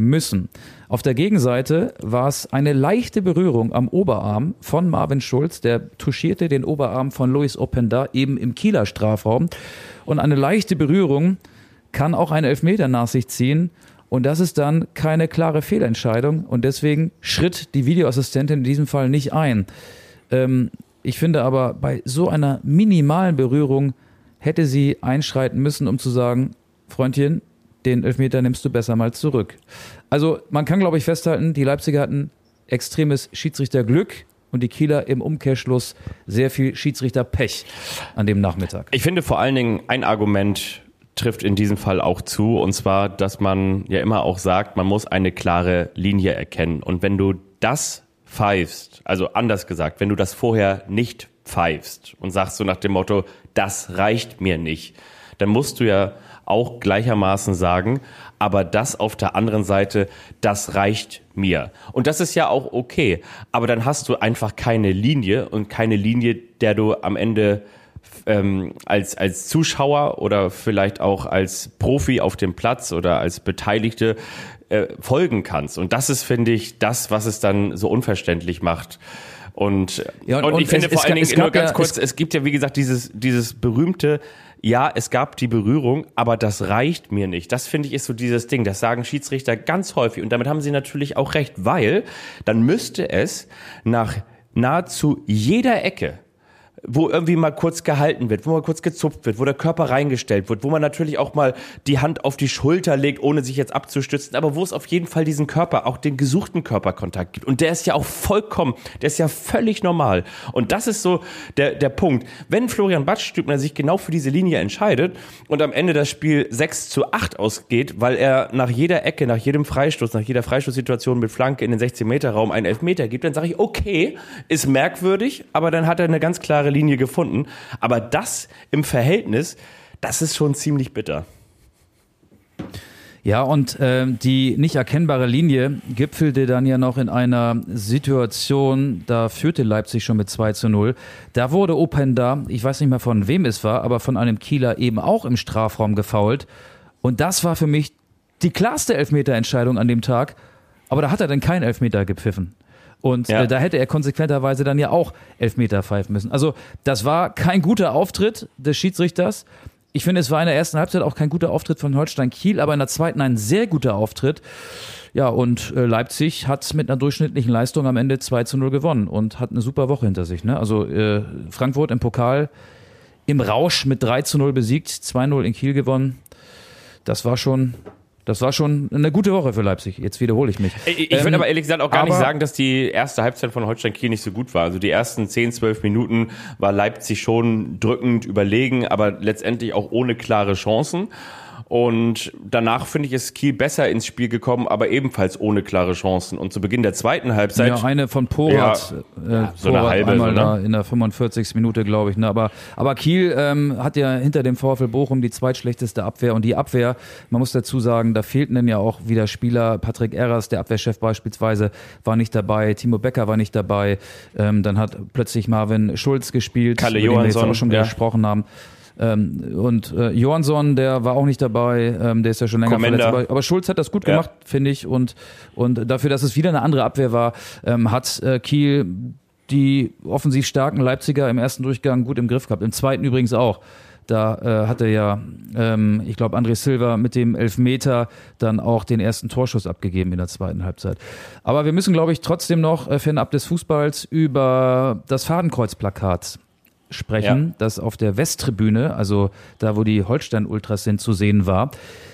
müssen. Auf der Gegenseite war es eine leichte Berührung am Oberarm von Marvin Schulz, der touchierte den Oberarm von Loïs Openda eben im Kieler Strafraum. Und eine leichte Berührung kann auch einen Elfmeter nach sich ziehen. Und das ist dann keine klare Fehlentscheidung. Und deswegen schritt die Videoassistentin in diesem Fall nicht ein. Ähm, ich finde aber, bei so einer minimalen Berührung hätte sie einschreiten müssen, um zu sagen, Freundchen, den Elfmeter nimmst du besser mal zurück. Also man kann, glaube ich, festhalten, die Leipziger hatten extremes Schiedsrichterglück und die Kieler im Umkehrschluss sehr viel Schiedsrichterpech an dem Nachmittag. Ich finde vor allen Dingen, ein Argument trifft in diesem Fall auch zu, und zwar, dass man ja immer auch sagt, man muss eine klare Linie erkennen. Und wenn du das pfeifst, also anders gesagt, wenn du das vorher nicht pfeifst und sagst so nach dem Motto, das reicht mir nicht, dann musst du ja auch gleichermaßen sagen, aber das auf der anderen Seite, das reicht mir. Und das ist ja auch okay, aber dann hast du einfach keine Linie und keine Linie, der du am Ende ähm, als, als Zuschauer oder vielleicht auch als Profi auf dem Platz oder als Beteiligte äh, folgen kannst. Und das ist, finde ich, das, was es dann so unverständlich macht. Und, ja, und, und, und ich und finde es, vor es, allen Dingen, es nur gab ganz ja, kurz, es, es gibt ja, wie gesagt, dieses, dieses berühmte, ja, es gab die Berührung, aber das reicht mir nicht. Das, finde ich, ist so dieses Ding. Das sagen Schiedsrichter ganz häufig. Und damit haben sie natürlich auch recht, weil dann müsste es nach nahezu jeder Ecke, wo irgendwie mal kurz gehalten wird, wo mal kurz gezupft wird, wo der Körper reingestellt wird, wo man natürlich auch mal die Hand auf die Schulter legt, ohne sich jetzt abzustützen, aber wo es auf jeden Fall diesen Körper, auch den gesuchten Körperkontakt gibt. Und der ist ja auch vollkommen, der ist ja völlig normal. Und das ist so der, der Punkt. Wenn Florian Badstübner sich genau für diese Linie entscheidet und am Ende das Spiel sechs zu acht ausgeht, weil er nach jeder Ecke, nach jedem Freistoß, nach jeder Freistoßsituation mit Flanke in den sechzehn-Meter-Raum einen Elfmeter gibt, dann sage ich, okay, ist merkwürdig, aber dann hat er eine ganz klare Linie gefunden. Aber das im Verhältnis, das ist schon ziemlich bitter. Ja, und äh, die nicht erkennbare Linie gipfelte dann ja noch in einer Situation, da führte Leipzig schon mit zwei zu null. Da wurde Openda, ich weiß nicht mehr von wem es war, aber von einem Kieler eben auch im Strafraum gefoult. Und das war für mich die klarste Elfmeterentscheidung an dem Tag. Aber da hat er dann keinen Elfmeter gepfiffen. Und ja. äh, da hätte er konsequenterweise dann ja auch Elfmeter pfeifen müssen. Also das war kein guter Auftritt des Schiedsrichters. Ich finde, es war in der ersten Halbzeit auch kein guter Auftritt von Holstein Kiel, aber in der zweiten ein sehr guter Auftritt. Ja, und äh, Leipzig hat mit einer durchschnittlichen Leistung am Ende zwei zu null gewonnen und hat eine super Woche hinter sich. Ne? Also äh, Frankfurt im Pokal im Rausch mit drei zu null besiegt, zwei null in Kiel gewonnen. Das war schon... Das war schon eine gute Woche für Leipzig. Jetzt wiederhole ich mich. Ich, ich würde ähm, aber ehrlich gesagt auch gar aber, nicht sagen, dass die erste Halbzeit von Holstein Kiel nicht so gut war. Also die ersten zehn, zwölf Minuten war Leipzig schon drückend überlegen, aber letztendlich auch ohne klare Chancen. Und danach, finde ich, ist Kiel besser ins Spiel gekommen, aber ebenfalls ohne klare Chancen. Und zu Beginn der zweiten Halbzeit... Ja, eine von Porat. Ja, ja, äh, so Porat eine halbe. einmal So, da ne? in der fünfundvierzigsten Minute, glaube ich. Ne? Aber, aber Kiel ähm, hat ja hinter dem VfL Bochum die zweitschlechteste Abwehr. Und die Abwehr, man muss dazu sagen, da fehlten dann ja auch wieder Spieler. Patrick Erras, der Abwehrchef beispielsweise, war nicht dabei. Timo Becker war nicht dabei. Ähm, dann hat plötzlich Marvin Schulz gespielt, Kalle über den wir jetzt Johansson, auch schon ja. gesprochen haben. Ähm, und äh, Johansson, der war auch nicht dabei, ähm, der ist ja schon länger Kommender. verletzt. Aber, aber Schulz hat das gut Ja. gemacht, finde ich. Und, und dafür, dass es wieder eine andere Abwehr war, ähm, hat äh, Kiel die offensiv starken Leipziger im ersten Durchgang gut im Griff gehabt. Im zweiten übrigens auch. Da äh, hatte ja, ähm, ich glaube, André Silva mit dem Elfmeter dann auch den ersten Torschuss abgegeben in der zweiten Halbzeit. Aber wir müssen, glaube ich, trotzdem noch äh, fernab des Fußballs über das Fadenkreuzplakat sprechen, Ja. das auf der Westtribüne, also da, wo die Holstein-Ultras sind, zu sehen war.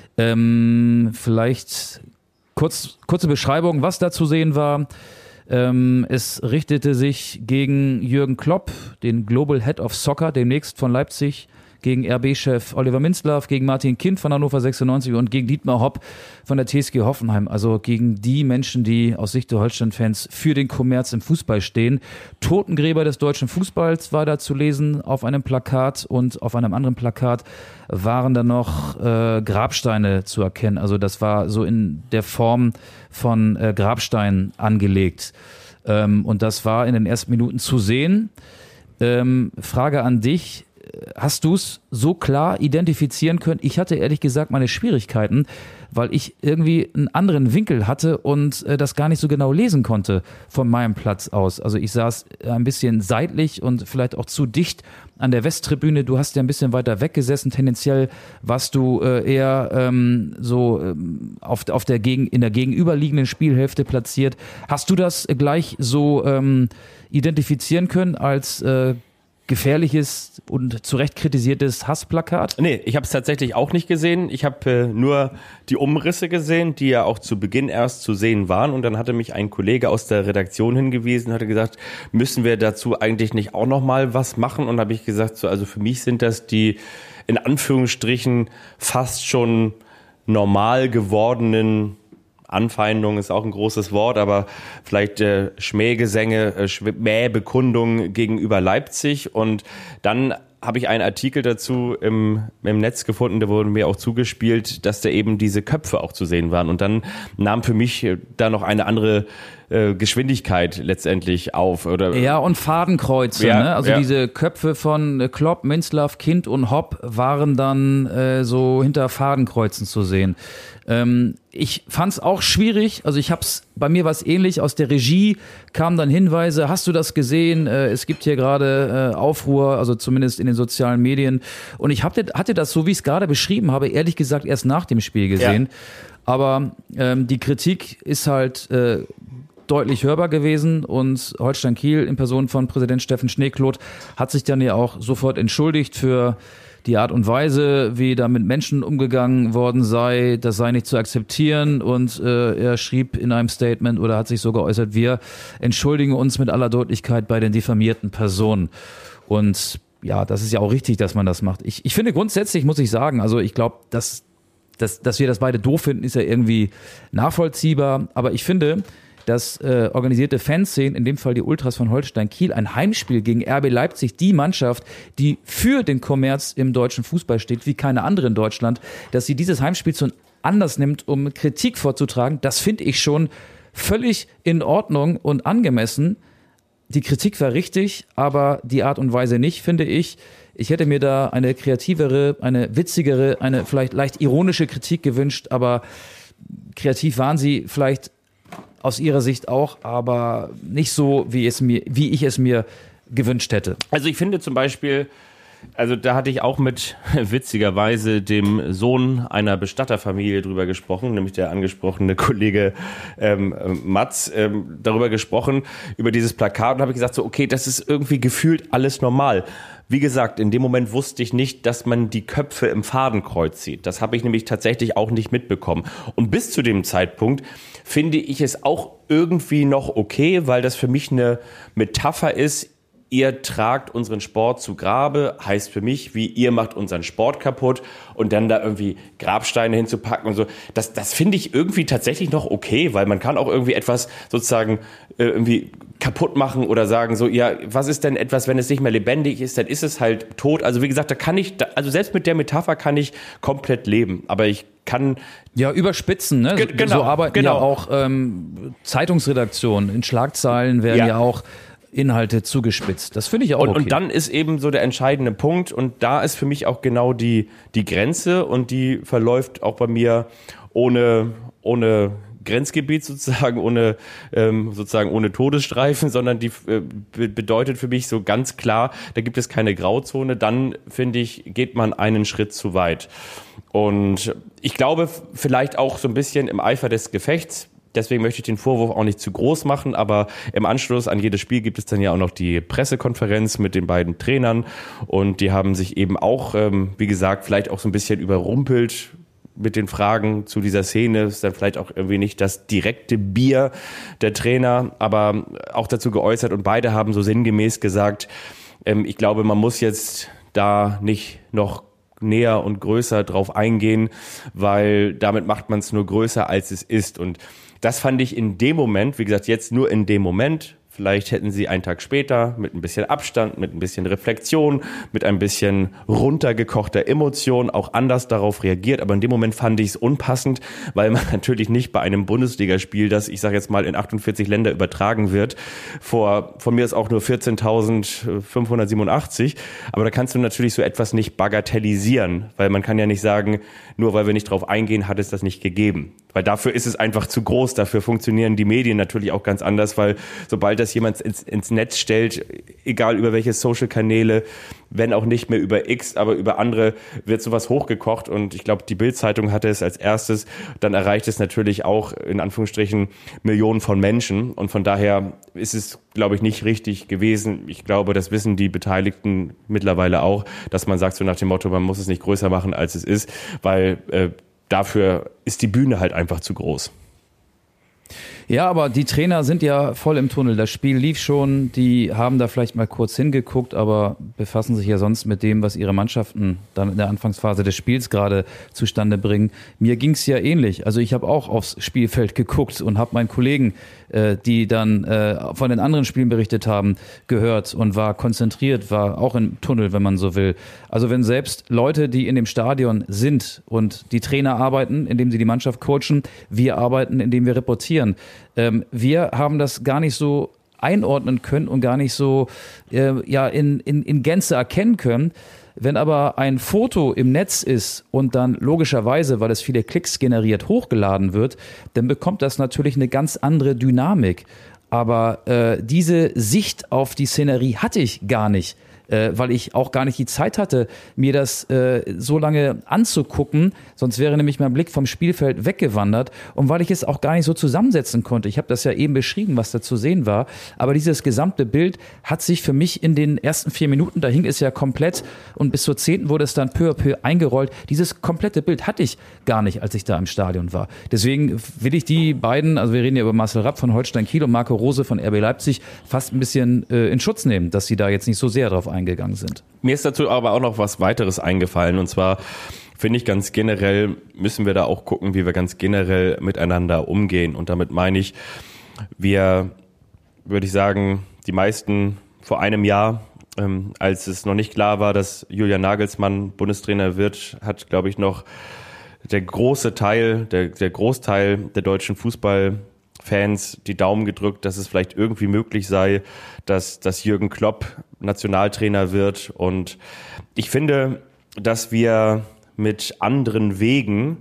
Ähm, vielleicht kurz, kurze Beschreibung, was da zu sehen war. Ähm, es richtete sich gegen Jürgen Klopp, den Global Head of Soccer, demnächst von Leipzig, gegen R B-Chef Oliver Minzlaff, gegen Martin Kind von Hannover sechsundneunzig und gegen Dietmar Hopp von der T S G Hoffenheim. Also gegen die Menschen, die aus Sicht der Holstein-Fans für den Kommerz im Fußball stehen. Totengräber des deutschen Fußballs war da zu lesen auf einem Plakat, und auf einem anderen Plakat waren da noch äh, Grabsteine zu erkennen. Also das war so in der Form von äh, Grabsteinen angelegt. Ähm, und das war in den ersten Minuten zu sehen. Ähm, Frage an dich. hast du es so klar identifizieren können? Ich hatte ehrlich gesagt meine Schwierigkeiten, weil ich irgendwie einen anderen Winkel hatte und äh, das gar nicht so genau lesen konnte von meinem Platz aus. Also ich saß ein bisschen seitlich und vielleicht auch zu dicht an der Westtribüne. Du hast ja ein bisschen weiter weggesessen. Tendenziell warst du äh, eher ähm, so ähm, auf, auf der Gegen, in der gegenüberliegenden Spielhälfte platziert. Hast du das gleich so ähm, identifizieren können als äh, gefährliches und zu Recht kritisiertes Hassplakat? Nee, ich habe es tatsächlich auch nicht gesehen. Ich habe äh, nur die Umrisse gesehen, die ja auch zu Beginn erst zu sehen waren. Und dann hatte mich ein Kollege aus der Redaktion hingewiesen, hatte gesagt, müssen wir dazu eigentlich nicht auch noch mal was machen? Und habe ich gesagt, so, also für mich sind das die in Anführungsstrichen fast schon normal gewordenen Anfeindung ist auch ein großes Wort, aber vielleicht äh, Schmähgesänge, äh, Schmähbekundung gegenüber Leipzig. Und dann habe ich einen Artikel dazu im, im Netz gefunden, der wurde mir auch zugespielt, dass da eben diese Köpfe auch zu sehen waren. Und dann nahm für mich äh, da noch eine andere äh, Geschwindigkeit letztendlich auf. Oder, ja, und Fadenkreuze. Ja, ne? Also ja. diese Köpfe von Klopp, Minzlaff, Kind und Hopp waren dann äh, so hinter Fadenkreuzen zu sehen. Ähm, ich fand's auch schwierig, also ich hab's, bei mir was ähnlich, aus der Regie kamen dann Hinweise, hast du das gesehen, äh, es gibt hier gerade äh, Aufruhr, also zumindest in den sozialen Medien, und ich hatte, hatte das, so wie ich es gerade beschrieben habe, ehrlich gesagt erst nach dem Spiel gesehen, ja. aber ähm, die Kritik ist halt äh, deutlich hörbar gewesen und Holstein Kiel in Person von Präsident Steffen Schneekloth hat sich dann ja auch sofort entschuldigt für die Art und Weise, wie da mit Menschen umgegangen worden sei, das sei nicht zu akzeptieren, und äh, er schrieb in einem Statement oder hat sich so geäußert, wir entschuldigen uns mit aller Deutlichkeit bei den diffamierten Personen. Und ja, das ist ja auch richtig, dass man das macht. Ich, ich finde grundsätzlich, muss ich sagen, also ich glaube, dass, dass, dass wir das beide doof finden, ist ja irgendwie nachvollziehbar, aber ich finde, dass äh, organisierte Fanszenen, in dem Fall die Ultras von Holstein Kiel, ein Heimspiel gegen R B Leipzig, die Mannschaft, die für den Kommerz im deutschen Fußball steht, wie keine andere in Deutschland, dass sie dieses Heimspiel zu Anlass nimmt, um Kritik vorzutragen, das finde ich schon völlig in Ordnung und angemessen. Die Kritik war richtig, aber die Art und Weise nicht, finde ich. Ich hätte mir da eine kreativere, eine witzigere, eine vielleicht leicht ironische Kritik gewünscht, aber kreativ waren sie vielleicht aus ihrer Sicht auch, aber nicht so, wie es mir, wie ich es mir gewünscht hätte. Also ich finde zum Beispiel, also da hatte ich auch mit witzigerweise dem Sohn einer Bestatterfamilie drüber gesprochen, nämlich der angesprochene Kollege ähm, Mats, ähm, darüber gesprochen, über dieses Plakat, und habe ich gesagt, so okay, das ist irgendwie gefühlt alles normal. Wie gesagt, in dem Moment wusste ich nicht, dass man die Köpfe im Fadenkreuz sieht. Das habe ich nämlich tatsächlich auch nicht mitbekommen. Und bis zu dem Zeitpunkt finde ich es auch irgendwie noch okay, weil das für mich eine Metapher ist. Ihr tragt unseren Sport zu Grabe, heißt für mich, wie ihr macht unseren Sport kaputt, und dann da irgendwie Grabsteine hinzupacken und so. Das, das finde ich irgendwie tatsächlich noch okay, weil man kann auch irgendwie etwas sozusagen äh, irgendwie kaputt machen oder sagen so, ja, was ist denn etwas, wenn es nicht mehr lebendig ist, dann ist es halt tot. Also wie gesagt, da kann ich, also selbst mit der Metapher kann ich komplett leben, aber ich kann... Ja, überspitzen, ne? Ge- genau, so arbeiten genau. ja auch ähm, Zeitungsredaktionen. In Schlagzeilen werden ja, ja auch Inhalte zugespitzt. Das finde ich auch und, okay. Und dann ist eben so der entscheidende Punkt, und da ist für mich auch genau die, die Grenze, und die verläuft auch bei mir ohne, ohne Grenzgebiet sozusagen, ohne ähm, sozusagen ohne Todesstreifen, sondern die äh, be- bedeutet für mich so ganz klar, da gibt es keine Grauzone, dann finde ich, geht man einen Schritt zu weit. Und ich glaube vielleicht auch so ein bisschen im Eifer des Gefechts, deswegen möchte ich den Vorwurf auch nicht zu groß machen, aber im Anschluss an jedes Spiel gibt es dann ja auch noch die Pressekonferenz mit den beiden Trainern, und die haben sich eben auch, ähm, wie gesagt, vielleicht auch so ein bisschen überrumpelt mit den Fragen zu dieser Szene. Ist dann vielleicht auch irgendwie nicht das direkte Bier der Trainer, aber auch dazu geäußert, und beide haben so sinngemäß gesagt, ähm, ich glaube, man muss jetzt da nicht noch näher und größer drauf eingehen, weil damit macht man es nur größer, als es ist. Und das fand ich in dem Moment, wie gesagt, jetzt nur in dem Moment, Vielleicht hätten sie einen Tag später mit ein bisschen Abstand, mit ein bisschen Reflexion, mit ein bisschen runtergekochter Emotion auch anders darauf reagiert. Aber in dem Moment fand ich es unpassend, weil man natürlich nicht bei einem Bundesligaspiel, das ich sage jetzt mal in achtundvierzig Länder übertragen wird, vor von mir ist auch nur vierzehntausendfünfhundertsiebenundachtzig. Aber da kannst du natürlich so etwas nicht bagatellisieren, weil man kann ja nicht sagen, nur weil wir nicht drauf eingehen, hat es das nicht gegeben. Weil dafür ist es einfach zu groß, dafür funktionieren die Medien natürlich auch ganz anders, weil sobald das jemand ins, ins Netz stellt, egal über welche Social-Kanäle, wenn auch nicht mehr über X, aber über andere, wird sowas hochgekocht und ich glaube, die Bild-Zeitung hatte es als erstes, dann erreicht es natürlich auch in Anführungsstrichen Millionen von Menschen und von daher ist es, glaube ich, nicht richtig gewesen. Ich glaube, das wissen die Beteiligten mittlerweile auch, dass man sagt so nach dem Motto, man muss es nicht größer machen, als es ist, weil äh, dafür ist die Bühne halt einfach zu groß. Ja, aber die Trainer sind ja voll im Tunnel. Das Spiel lief schon, die haben da vielleicht mal kurz hingeguckt, aber befassen sich ja sonst mit dem, was ihre Mannschaften dann in der Anfangsphase des Spiels gerade zustande bringen. Mir ging's ja ähnlich. Also ich habe auch aufs Spielfeld geguckt und habe meinen Kollegen, äh, die dann äh, von den anderen Spielen berichtet haben, gehört und war konzentriert, war auch im Tunnel, wenn man so will. Also wenn selbst Leute, die in dem Stadion sind und die Trainer arbeiten, indem sie die Mannschaft coachen, wir arbeiten, indem wir reportieren. Ähm, wir haben das gar nicht so einordnen können und gar nicht so äh, ja in, in, in Gänze erkennen können. Wenn aber ein Foto im Netz ist und dann logischerweise, weil es viele Klicks generiert, hochgeladen wird, dann bekommt das natürlich eine ganz andere Dynamik. Aber äh, diese Sicht auf die Szenerie hatte ich gar nicht. Äh, weil ich auch gar nicht die Zeit hatte, mir das äh, so lange anzugucken, sonst wäre nämlich mein Blick vom Spielfeld weggewandert und weil ich es auch gar nicht so zusammensetzen konnte. Ich habe das ja eben beschrieben, was da zu sehen war, aber dieses gesamte Bild hat sich für mich in den ersten vier Minuten, da hing es ja komplett und bis zur zehnten wurde es dann peu à peu eingerollt, dieses komplette Bild hatte ich gar nicht, als ich da im Stadion war. Deswegen will ich die beiden, also wir reden ja über Marcel Rapp von Holstein Kiel und Marco Rose von R B Leipzig, fast ein bisschen äh, in Schutz nehmen, dass sie da jetzt nicht so sehr drauf eingegangen sind. Mir ist dazu aber auch noch was weiteres eingefallen und zwar finde ich ganz generell, müssen wir da auch gucken, wie wir ganz generell miteinander umgehen und damit meine ich, wir, würde ich sagen, die meisten vor einem Jahr, ähm, als es noch nicht klar war, dass Julian Nagelsmann Bundestrainer wird, hat, glaube ich, noch der große Teil, der, der Großteil der deutschen Fußball Fans die Daumen gedrückt, dass es vielleicht irgendwie möglich sei, dass, dass Jürgen Klopp Nationaltrainer wird. Und ich finde, dass wir mit anderen Wegen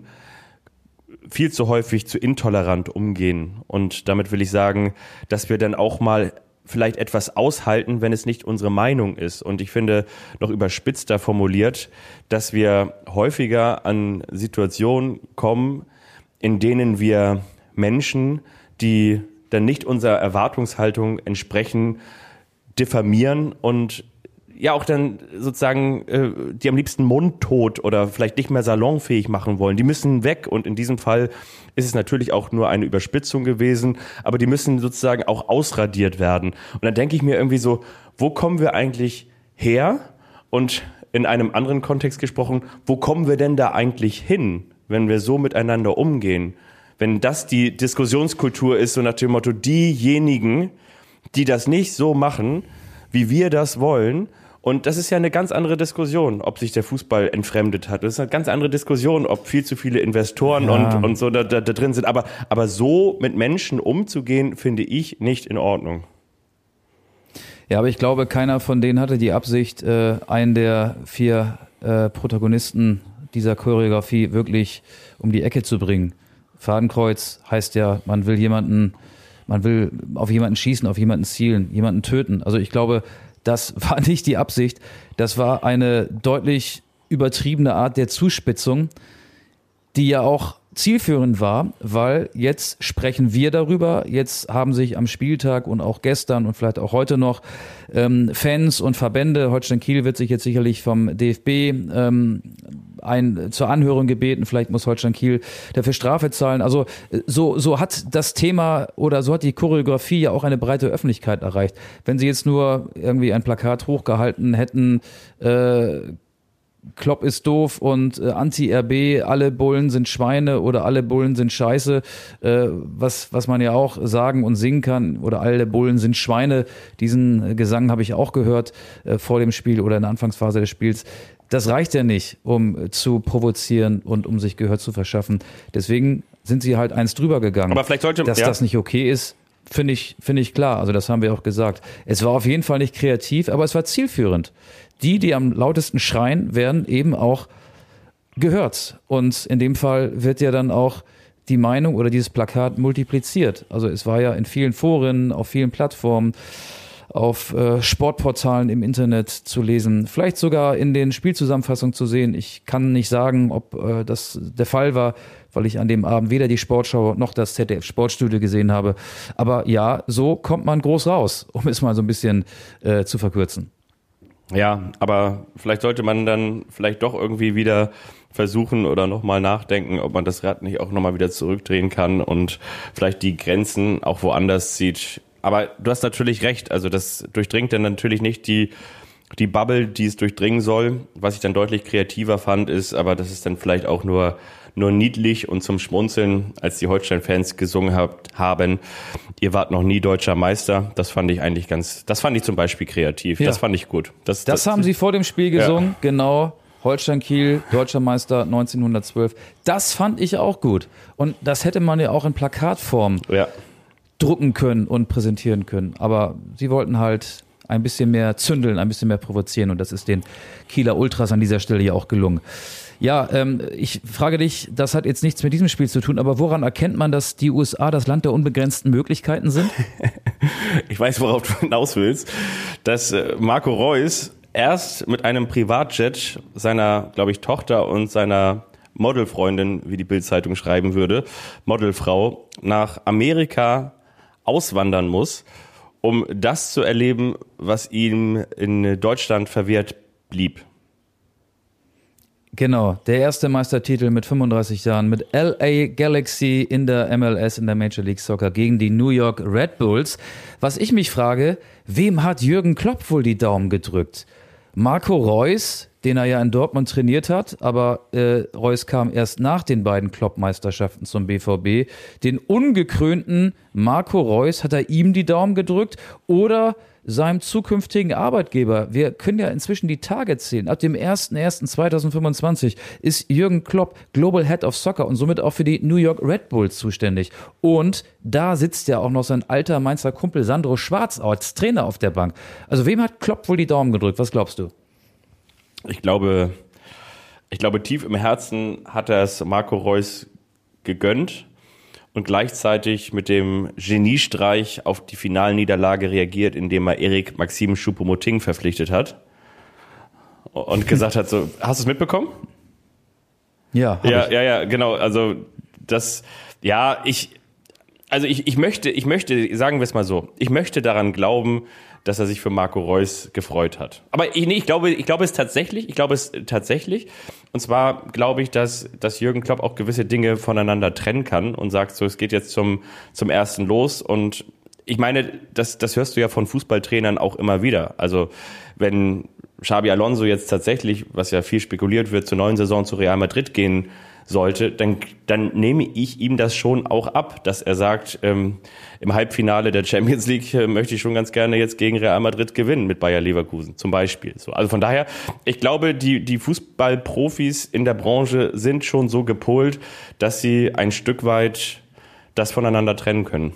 viel zu häufig zu intolerant umgehen. Und damit will ich sagen, dass wir dann auch mal vielleicht etwas aushalten, wenn es nicht unsere Meinung ist. Und ich finde, noch überspitzter formuliert, dass wir häufiger an Situationen kommen, in denen wir Menschen, die dann nicht unserer Erwartungshaltung entsprechen, diffamieren und ja auch dann sozusagen äh, die am liebsten mundtot oder vielleicht nicht mehr salonfähig machen wollen. Die müssen weg und in diesem Fall ist es natürlich auch nur eine Überspitzung gewesen, aber die müssen sozusagen auch ausradiert werden. Und dann denke ich mir irgendwie so, wo kommen wir eigentlich her? Und in einem anderen Kontext gesprochen, wo kommen wir denn da eigentlich hin, wenn wir so miteinander umgehen? Wenn das die Diskussionskultur ist, so nach dem Motto, diejenigen, die das nicht so machen, wie wir das wollen, und das ist ja eine ganz andere Diskussion, ob sich der Fußball entfremdet hat. Das ist eine ganz andere Diskussion, ob viel zu viele Investoren ja. und, und so da, da, da drin sind. Aber, aber so mit Menschen umzugehen, finde ich nicht in Ordnung. Ja, aber ich glaube, keiner von denen hatte die Absicht, äh, einen der vier äh, Protagonisten dieser Choreografie wirklich um die Ecke zu bringen. Fadenkreuz heißt ja, man will jemanden, man will auf jemanden schießen, auf jemanden zielen, jemanden töten. Also ich glaube, das war nicht die Absicht. Das war eine deutlich übertriebene Art der Zuspitzung, die ja auch zielführend war, weil jetzt sprechen wir darüber. Jetzt haben sich am Spieltag und auch gestern und vielleicht auch heute noch ähm, Fans und Verbände, Holstein Kiel wird sich jetzt sicherlich vom D F B ähm, ein, zur Anhörung gebeten, vielleicht muss Holstein Kiel dafür Strafe zahlen. Also so, so hat das Thema oder so hat die Choreografie ja auch eine breite Öffentlichkeit erreicht. Wenn sie jetzt nur irgendwie ein Plakat hochgehalten hätten, äh, Klopp ist doof und äh, Anti-R B, alle Bullen sind Schweine oder alle Bullen sind Scheiße, äh, was, was man ja auch sagen und singen kann, oder alle Bullen sind Schweine. Diesen Gesang habe ich auch gehört äh, vor dem Spiel oder in der Anfangsphase des Spiels. Das reicht ja nicht, um zu provozieren und um sich Gehör zu verschaffen. Deswegen sind sie halt eins drüber gegangen. Aber vielleicht sollte, Dass ja. das nicht okay ist, finde ich, finde ich klar. Also das haben wir auch gesagt. Es war auf jeden Fall nicht kreativ, aber es war zielführend. Die, die am lautesten schreien, werden eben auch gehört. Und in dem Fall wird ja dann auch die Meinung oder dieses Plakat multipliziert. Also es war ja in vielen Foren, auf vielen Plattformen, auf äh, Sportportalen im Internet zu lesen, vielleicht sogar in den Spielzusammenfassungen zu sehen. Ich kann nicht sagen, ob äh, das der Fall war, weil ich an dem Abend weder die Sportschau noch das Z D F Sportstudio gesehen habe. Aber ja, so kommt man groß raus, um es mal so ein bisschen äh, zu verkürzen. Ja, aber vielleicht sollte man dann vielleicht doch irgendwie wieder versuchen oder nochmal nachdenken, ob man das Rad nicht auch nochmal wieder zurückdrehen kann und vielleicht die Grenzen auch woanders zieht. Aber du hast natürlich recht, also das durchdringt dann natürlich nicht die, die Bubble, die es durchdringen soll. Was ich dann deutlich kreativer fand, ist, aber das ist dann vielleicht auch nur nur niedlich und zum Schmunzeln, als die Holstein-Fans gesungen habt, haben, ihr wart noch nie deutscher Meister. Das fand ich eigentlich ganz, das fand ich zum Beispiel kreativ. Ja. Das fand ich gut. Das, das, das haben sie vor dem Spiel gesungen, ja. Genau. Holstein Kiel, deutscher Meister neunzehnhundertzwölf. Das fand ich auch gut. Und das hätte man ja auch in Plakatform ja. drucken können und präsentieren können. Aber sie wollten halt ein bisschen mehr zündeln, ein bisschen mehr provozieren. Und das ist den Kieler Ultras an dieser Stelle ja auch gelungen. Ja, ähm, ich frage dich, das hat jetzt nichts mit diesem Spiel zu tun, aber woran erkennt man, dass die U S A das Land der unbegrenzten Möglichkeiten sind? Ich weiß, worauf du hinaus willst. Dass äh, Marco Reus erst mit einem Privatjet seiner, glaube ich, Tochter und seiner Modelfreundin, wie die Bild-Zeitung schreiben würde, Modelfrau, nach Amerika auswandern muss, um das zu erleben, was ihm in Deutschland verwehrt blieb. Genau, der erste Meistertitel mit fünfunddreißig Jahren mit L A Galaxy in der M L S, in der Major League Soccer gegen die New York Red Bulls. Was ich mich frage, wem hat Jürgen Klopp wohl die Daumen gedrückt? Marco Reus, den er ja in Dortmund trainiert hat, aber äh, Reus kam erst nach den beiden Klopp-Meisterschaften zum B V B. Den ungekrönten Marco Reus, hat er ihm die Daumen gedrückt oder seinem zukünftigen Arbeitgeber? Wir können ja inzwischen die Tage zählen. Ab dem ersten ersten zweitausendfünfundzwanzig ist Jürgen Klopp Global Head of Soccer und somit auch für die New York Red Bulls zuständig. Und da sitzt ja auch noch sein alter Mainzer Kumpel Sandro Schwarz als Trainer auf der Bank. Also wem hat Klopp wohl die Daumen gedrückt? Was glaubst du? Ich glaube, ich glaube, tief im Herzen hat er es Marco Reus gegönnt und gleichzeitig mit dem Geniestreich auf die Finalniederlage reagiert, indem er Erik Maxim Choupo-Moting verpflichtet hat und gesagt hat, so, hast du es mitbekommen? Ja, ja, ich. ja, ja, genau. Also das, ja, ich, also ich, ich möchte, ich möchte, sagen wir es mal so, ich möchte daran glauben, dass er sich für Marco Reus gefreut hat. Aber ich, nee, ich glaube, ich glaube es tatsächlich, ich glaube es tatsächlich. Und zwar glaube ich, dass, dass Jürgen Klopp auch gewisse Dinge voneinander trennen kann und sagt so, es geht jetzt zum, zum ersten los. Und ich meine, das, das hörst du ja von Fußballtrainern auch immer wieder. Also, wenn Xabi Alonso jetzt tatsächlich, was ja viel spekuliert wird, zur neuen Saison zu Real Madrid gehen sollte, dann, dann nehme ich ihm das schon auch ab, dass er sagt, ähm, im Halbfinale der Champions League äh, möchte ich schon ganz gerne jetzt gegen Real Madrid gewinnen mit Bayer Leverkusen zum Beispiel. So, also von daher, ich glaube, die, die Fußballprofis in der Branche sind schon so gepolt, dass sie ein Stück weit das voneinander trennen können.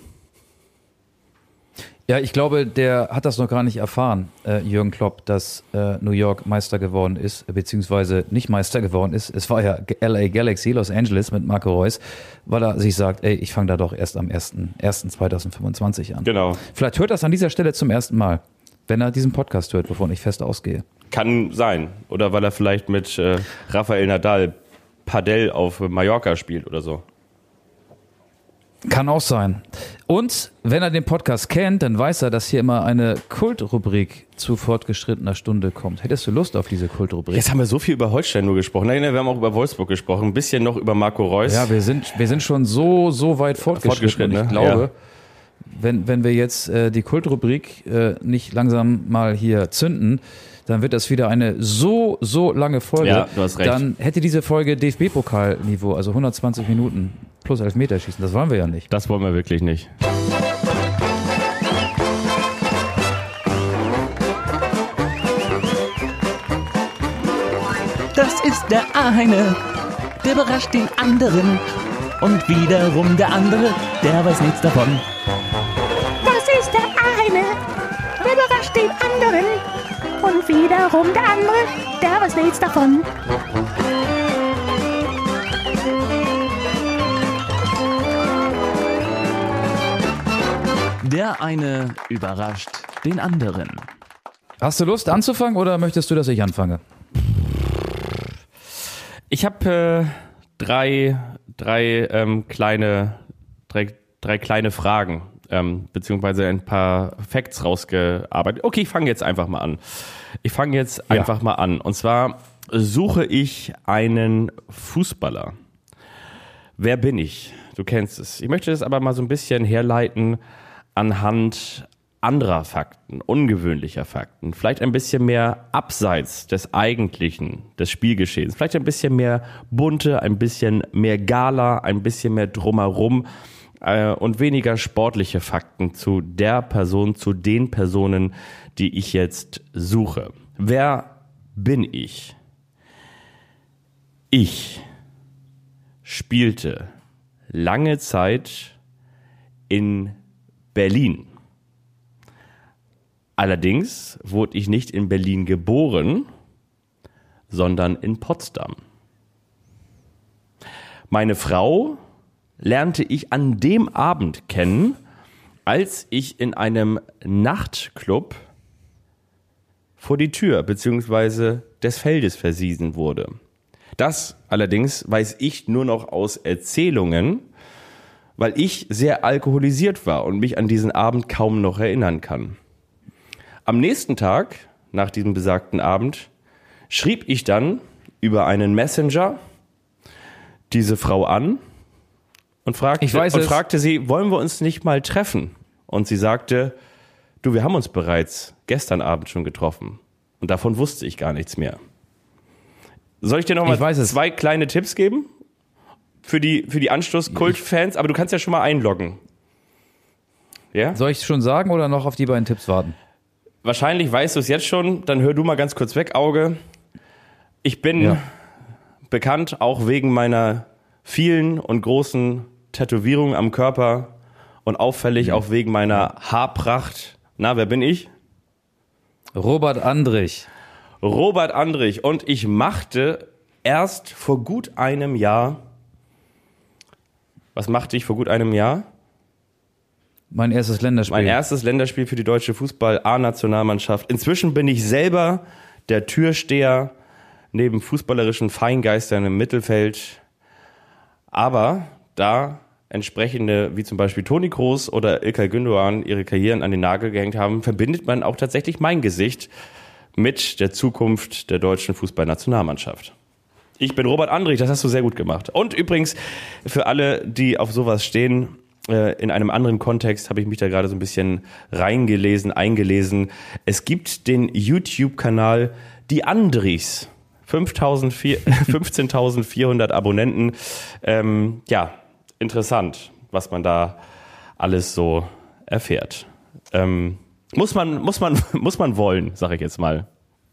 Ja, ich glaube, der hat das noch gar nicht erfahren, äh, Jürgen Klopp, dass äh, New York Meister geworden ist, beziehungsweise nicht Meister geworden ist. Es war ja L A Galaxy, Los Angeles mit Marco Reus, weil er sich sagt, ey, ich fange da doch erst am ersten ersten zweitausendfünfundzwanzig an. Genau. Vielleicht hört er das an dieser Stelle zum ersten Mal, wenn er diesen Podcast hört, wovon ich fest ausgehe. Kann sein. Oder weil er vielleicht mit äh, Rafael Nadal Padel auf Mallorca spielt oder so. Kann auch sein. Und wenn er den Podcast kennt, dann weiß er, dass hier immer eine Kultrubrik zu fortgeschrittener Stunde kommt. Hättest du Lust auf diese Kultrubrik? Jetzt haben wir so viel über Holstein nur gesprochen. Nein, wir haben auch über Wolfsburg gesprochen. Ein bisschen noch über Marco Reus. Ja, wir sind, wir sind schon so, so weit fortgeschritten. fortgeschritten ich ne? glaube, ja. wenn, wenn wir jetzt äh, die Kultrubrik äh, nicht langsam mal hier zünden, dann wird das wieder eine so, so lange Folge. Ja, du hast recht. Dann hätte diese Folge D F B-Pokalniveau, also hundertzwanzig Minuten plus Elfmeterschießen. Das wollen wir ja nicht. Das wollen wir wirklich nicht. Das ist der eine, der überrascht den anderen. Und wiederum der andere, der weiß nichts davon. Das ist der eine, der überrascht den anderen. Und wiederum der andere, der weiß nichts davon. Der eine überrascht den anderen. Hast du Lust anzufangen oder möchtest du, dass ich anfange? Ich habe äh, drei, drei ähm, kleine, drei, drei kleine Fragen, ähm, beziehungsweise ein paar Facts rausgearbeitet. Okay, ich fange jetzt einfach mal an. Ich fange jetzt Ja. einfach mal an. Und zwar suche ich einen Fußballer. Wer bin ich? Du kennst es. Ich möchte das aber mal so ein bisschen herleiten anhand anderer Fakten, ungewöhnlicher Fakten, vielleicht ein bisschen mehr abseits des Eigentlichen, des Spielgeschehens, vielleicht ein bisschen mehr bunte, ein bisschen mehr Gala, ein bisschen mehr drumherum äh, und weniger sportliche Fakten zu der Person, zu den Personen, die ich jetzt suche. Wer bin ich? Ich spielte lange Zeit in Berlin. Allerdings wurde ich nicht in Berlin geboren, sondern in Potsdam. Meine Frau lernte ich an dem Abend kennen, als ich in einem Nachtclub vor die Tür bzw. des Feldes verwiesen wurde. Das allerdings weiß ich nur noch aus Erzählungen, weil ich sehr alkoholisiert war und mich an diesen Abend kaum noch erinnern kann. Am nächsten Tag, nach diesem besagten Abend, schrieb ich dann über einen Messenger diese Frau an und fragte, Ich weiß und es. fragte sie, wollen wir uns nicht mal treffen? Und sie sagte, du, wir haben uns bereits gestern Abend schon getroffen. Und davon wusste ich gar nichts mehr. Soll ich dir noch Ich weiß mal es. zwei kleine Tipps geben? Für die, für die Anstoß-Kult-Fans, aber du kannst ja schon mal einloggen. Ja? Soll ich es schon sagen oder noch auf die beiden Tipps warten? Wahrscheinlich weißt du es jetzt schon, dann hör du mal ganz kurz weg, Auge. Ich bin Ja. bekannt, auch wegen meiner vielen und großen Tätowierungen am Körper und auffällig auch wegen meiner Haarpracht. Na, wer bin ich? Robert Andrich. Robert Andrich. Und ich machte erst vor gut einem Jahr, was machte ich vor gut einem Jahr? Mein erstes Länderspiel. Mein erstes Länderspiel für die deutsche Fußball-A-Nationalmannschaft. Inzwischen bin ich selber der Türsteher neben fußballerischen Feingeistern im Mittelfeld. Aber da entsprechende, wie zum Beispiel Toni Kroos oder İlkay Gündoğan, ihre Karrieren an den Nagel gehängt haben, verbindet man auch tatsächlich mein Gesicht mit der Zukunft der deutschen Fußballnationalmannschaft. Ich bin Robert Andrich, das hast du sehr gut gemacht. Und übrigens, für alle, die auf sowas stehen, in einem anderen Kontext habe ich mich da gerade so ein bisschen reingelesen, eingelesen. Es gibt den YouTube-Kanal Die Andrichs. fünfzehntausendvierhundert Abonnenten. Ähm, ja, interessant, was man da alles so erfährt. Ähm, muss man, muss man, muss man wollen, sage ich jetzt mal.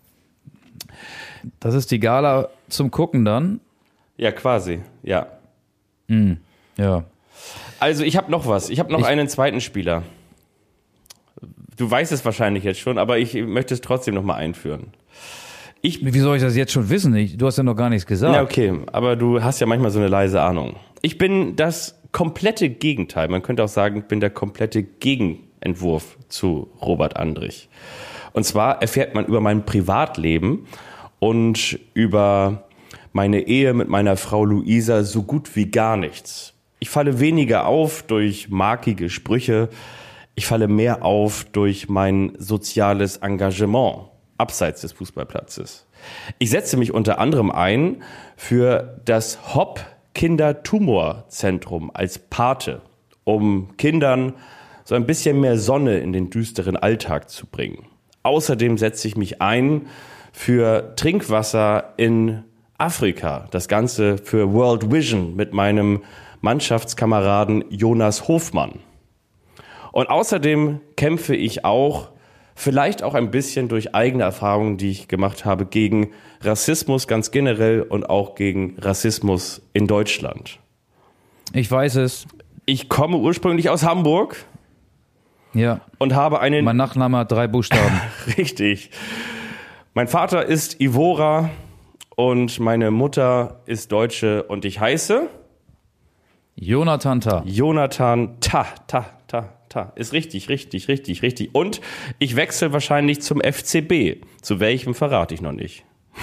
Das ist die Gala zum Gucken dann. Ja, quasi, ja. Ja. Also ich habe noch was. Ich habe noch Ich- einen zweiten Spieler. Du weißt es wahrscheinlich jetzt schon, aber ich möchte es trotzdem noch mal einführen. Ich, Wie soll ich das jetzt schon wissen? Ich, du hast ja noch gar nichts gesagt. ja, okay, aber du hast ja manchmal so eine leise Ahnung. Ich bin das komplette Gegenteil. Man könnte auch sagen, ich bin der komplette Gegenentwurf zu Robert Andrich. Und zwar erfährt man über mein Privatleben und über meine Ehe mit meiner Frau Luisa so gut wie gar nichts. Ich falle weniger auf durch markige Sprüche. Ich falle mehr auf durch mein soziales Engagement abseits des Fußballplatzes. Ich setze mich unter anderem ein für das Hopp-Kinder-Tumor-Zentrum als Pate, um Kindern so ein bisschen mehr Sonne in den düsteren Alltag zu bringen. außerdem setze ich mich ein für Trinkwasser in Afrika. Das Ganze für World Vision mit meinem Mannschaftskameraden Jonas Hofmann. Und außerdem kämpfe ich auch, vielleicht auch ein bisschen durch eigene Erfahrungen, die ich gemacht habe, gegen Rassismus ganz generell und auch gegen Rassismus in Deutschland. Ich weiß es. Ich komme ursprünglich aus Hamburg. Ja. Und habe einen... Mein Nachname hat drei Buchstaben. Richtig. Mein Vater ist Ivora und meine Mutter ist Deutsche und ich heiße... Jonathan Ta. Jonathan Ta, Ta, Ta, Ta. Ist richtig, richtig, richtig, richtig. Und ich wechsle wahrscheinlich zum F C B. Zu welchem verrate ich noch nicht.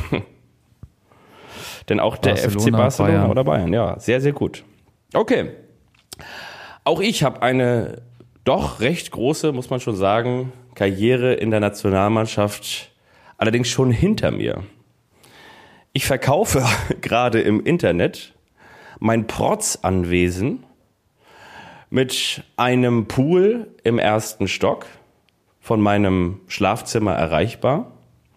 Denn auch der Barcelona, F C Barcelona Bayern. oder Bayern, ja, sehr, sehr gut. Okay. Auch ich habe eine doch recht große, muss man schon sagen, Karriere in der Nationalmannschaft, allerdings schon hinter mir. Ich verkaufe gerade im Internet mein Protzanwesen mit einem Pool im ersten Stock von meinem Schlafzimmer erreichbar,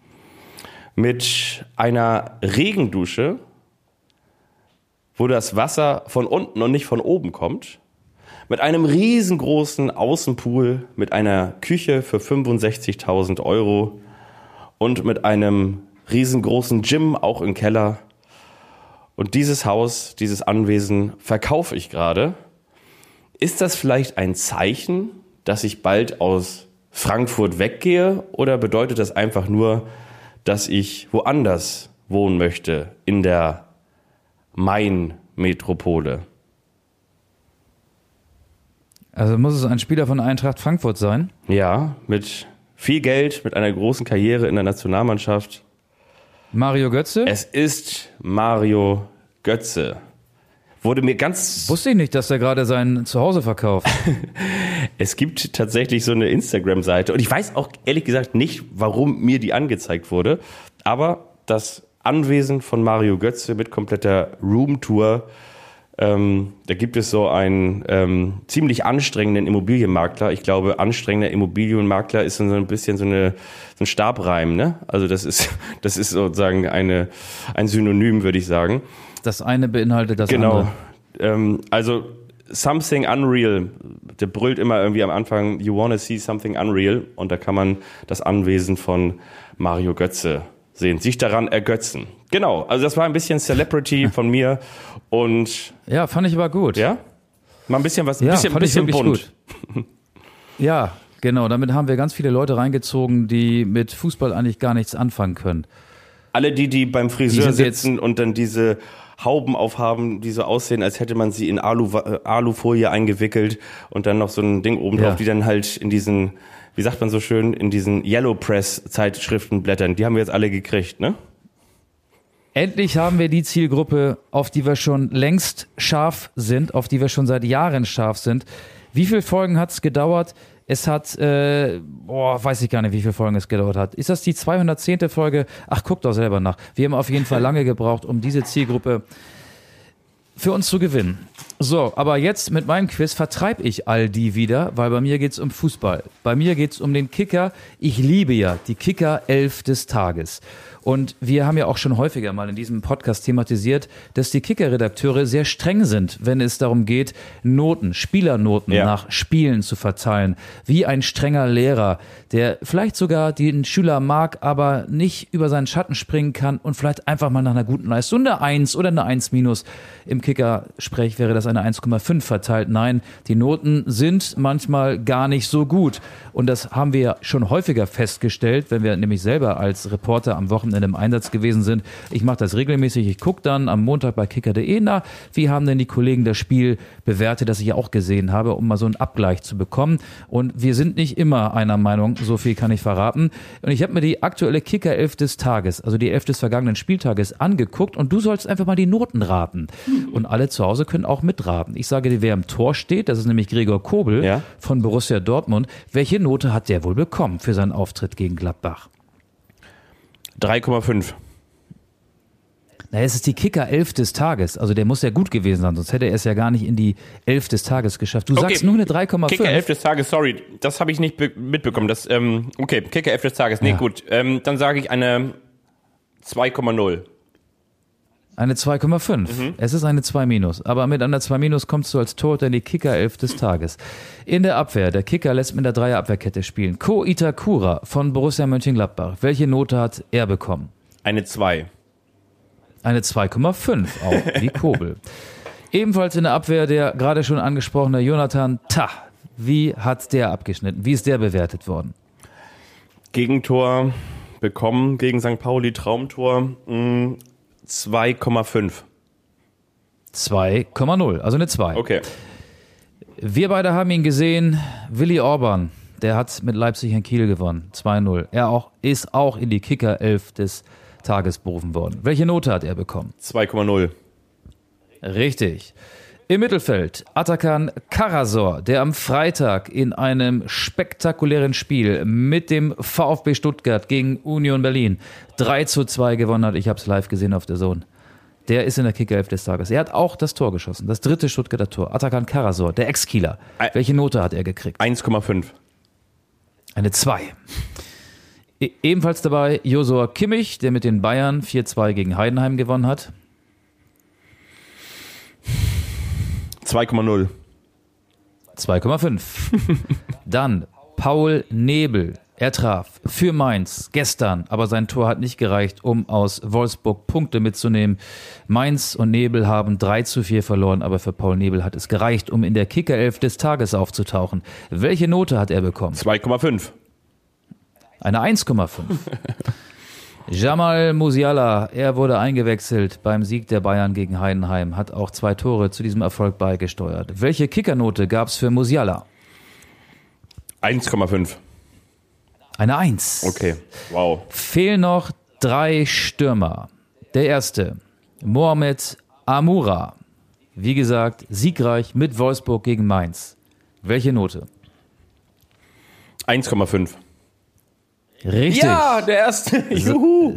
mit einer Regendusche, wo das Wasser von unten und nicht von oben kommt, mit einem riesengroßen Außenpool, mit einer Küche für fünfundsechzigtausend Euro und mit einem riesengroßen Gym auch im Keller. Und dieses Haus, dieses Anwesen verkaufe ich gerade. Ist das vielleicht ein Zeichen, dass ich bald aus Frankfurt weggehe? Oder bedeutet das einfach nur, dass ich woanders wohnen möchte, in der Main-Metropole? Also muss es ein Spieler von Eintracht Frankfurt sein? Ja, mit viel Geld, mit einer großen Karriere in der Nationalmannschaft. Mario Götze? Es ist Mario Götze. Wurde mir ganz... Wusste ich nicht, dass er gerade sein Zuhause verkauft. Es gibt tatsächlich so eine Instagram-Seite und ich weiß auch ehrlich gesagt nicht, warum mir die angezeigt wurde, aber das Anwesen von Mario Götze mit kompletter Roomtour, ähm, da gibt es so einen ähm, ziemlich anstrengenden Immobilienmakler. Ich glaube, anstrengender Immobilienmakler ist so ein bisschen so, eine, so ein Stabreim, ne? Also das ist, das ist sozusagen eine, ein Synonym, würde ich sagen. Das eine beinhaltet das genau. andere. Genau. Ähm, also Something Unreal, der brüllt immer irgendwie am Anfang, you wanna see something unreal, und da kann man das Anwesen von Mario Götze sehen, sich daran ergötzen. Genau, also das war ein bisschen Celebrity von mir und... Ja, fand ich aber gut. Ja? Mal ein bisschen was, Ja, bisschen, fand ich bisschen wirklich bunt. gut. Ja, genau, damit haben wir ganz viele Leute reingezogen, die mit Fußball eigentlich gar nichts anfangen können. Alle die, die beim Die Friseur sind jetzt- sitzen und dann diese Hauben aufhaben, die so aussehen, als hätte man sie in Alu, äh, Alufolie eingewickelt und dann noch so ein Ding oben drauf, Ja. die dann halt in diesen, wie sagt man so schön, in diesen Yellow Press Zeitschriften blättern. Die haben wir jetzt alle gekriegt, ne? Endlich haben wir die Zielgruppe, auf die wir schon längst scharf sind, auf die wir schon seit Jahren scharf sind. Wie viele Folgen hat es gedauert? Es hat, äh, boah, weiß ich gar nicht, wie viele Folgen es gedauert hat. Ist das die zweihundertzehnte Folge? Ach, guckt doch selber nach. Wir haben auf jeden Fall lange gebraucht, um diese Zielgruppe für uns zu gewinnen. So, aber jetzt mit meinem Quiz vertreibe ich all die wieder, weil bei mir geht's um Fußball. Bei mir geht's um den Kicker. Ich liebe ja die Kicker-Elf des Tages. Und wir haben ja auch schon häufiger mal in diesem Podcast thematisiert, dass die Kicker-Redakteure sehr streng sind, wenn es darum geht, Noten, Spielernoten Ja. nach Spielen zu verteilen. Wie ein strenger Lehrer, der vielleicht sogar den Schüler mag, aber nicht über seinen Schatten springen kann und vielleicht einfach mal nach einer guten Leistung eine eins oder eine eins minus. Im Kicker-Sprech wäre das eine eins Komma fünf verteilt. Nein, die Noten sind manchmal gar nicht so gut. Und das haben wir schon häufiger festgestellt, wenn wir nämlich selber als Reporter am Wochenende im Einsatz gewesen sind. Ich mache das regelmäßig. Ich gucke dann am Montag bei kicker punkt de nach, wie haben denn die Kollegen das Spiel bewertet, das ich ja auch gesehen habe, um mal so einen Abgleich zu bekommen. Und wir sind nicht immer einer Meinung, so viel kann ich verraten. Und ich habe mir die aktuelle Kicker-Elf des Tages, also die Elf des vergangenen Spieltages, angeguckt und du sollst einfach mal die Noten raten. Und alle zu Hause können auch mitraten. Ich sage dir, wer im Tor steht, das ist nämlich Gregor Kobel Ja. von Borussia Dortmund. Welche Note hat der wohl bekommen für seinen Auftritt gegen Gladbach? drei Komma fünf. Na, es ist die Kicker-Elf des Tages. Also der muss ja gut gewesen sein, sonst hätte er es ja gar nicht in die Elf des Tages geschafft. Du Okay. sagst nur eine drei Komma fünf. Kicker-Elf des Tages, sorry, das habe ich nicht be- mitbekommen. Das, ähm, okay, Kicker-Elf des Tages, nee, Ja. gut. Ähm, dann sage ich eine zwei Komma null. Eine zwei Komma fünf. Mhm. Es ist eine zwei minus. Aber mit einer zwei minus kommst du als Torhüter in die Kicker-Elf des Tages. In der Abwehr, der Kicker lässt mit der Dreier-Abwehrkette spielen. Ko Itakura von Borussia Mönchengladbach. Welche Note hat er bekommen? Eine zwei. Eine zwei Komma fünf, auch wie Kobel. Ebenfalls in der Abwehr der gerade schon angesprochene Jonathan Tah. Wie hat der abgeschnitten? Wie ist der bewertet worden? Gegentor bekommen gegen Sankt Pauli, Traumtor, mh, zwei Komma fünf. zwei Komma null, also eine zwei. Okay. Wir beide haben ihn gesehen. Willi Orban, der hat mit Leipzig in Kiel gewonnen. zwei null. Er auch, ist auch in die Kicker-Elf des Tages berufen worden. Welche Note hat er bekommen? zwei Komma null. Richtig. Im Mittelfeld Atakan Karasor, der am Freitag in einem spektakulären Spiel mit dem VfB Stuttgart gegen Union Berlin drei zu zwei gewonnen hat. Ich habe es live gesehen auf der Zone. Der ist in der Kicker-Elf des Tages. Er hat auch das Tor geschossen, das dritte Stuttgarter Tor. Atakan Karasor, der Ex-Kieler. Welche Note hat er gekriegt? eins Komma fünf. Eine zwei. E- ebenfalls dabei Josua Kimmich, der mit den Bayern vier zwei gegen Heidenheim gewonnen hat. zwei Komma null. zwei Komma fünf. Dann Paul Nebel. Er traf für Mainz gestern, aber sein Tor hat nicht gereicht, um aus Wolfsburg Punkte mitzunehmen. Mainz und Nebel haben drei zu vier verloren, aber für Paul Nebel hat es gereicht, um in der Kicker-Elf des Tages aufzutauchen. Welche Note hat er bekommen? zwei Komma fünf. Eine eins Komma fünf. Jamal Musiala, er wurde eingewechselt beim Sieg der Bayern gegen Heidenheim, hat auch zwei Tore zu diesem Erfolg beigesteuert. Welche Kickernote gab es für Musiala? eins Komma fünf. Eine eins. Okay, wow. Fehlen noch drei Stürmer. Der erste, Mohamed Amoura. Wie gesagt, siegreich mit Wolfsburg gegen Mainz. Welche Note? eins Komma fünf. Richtig. Ja, der erste. Juhu.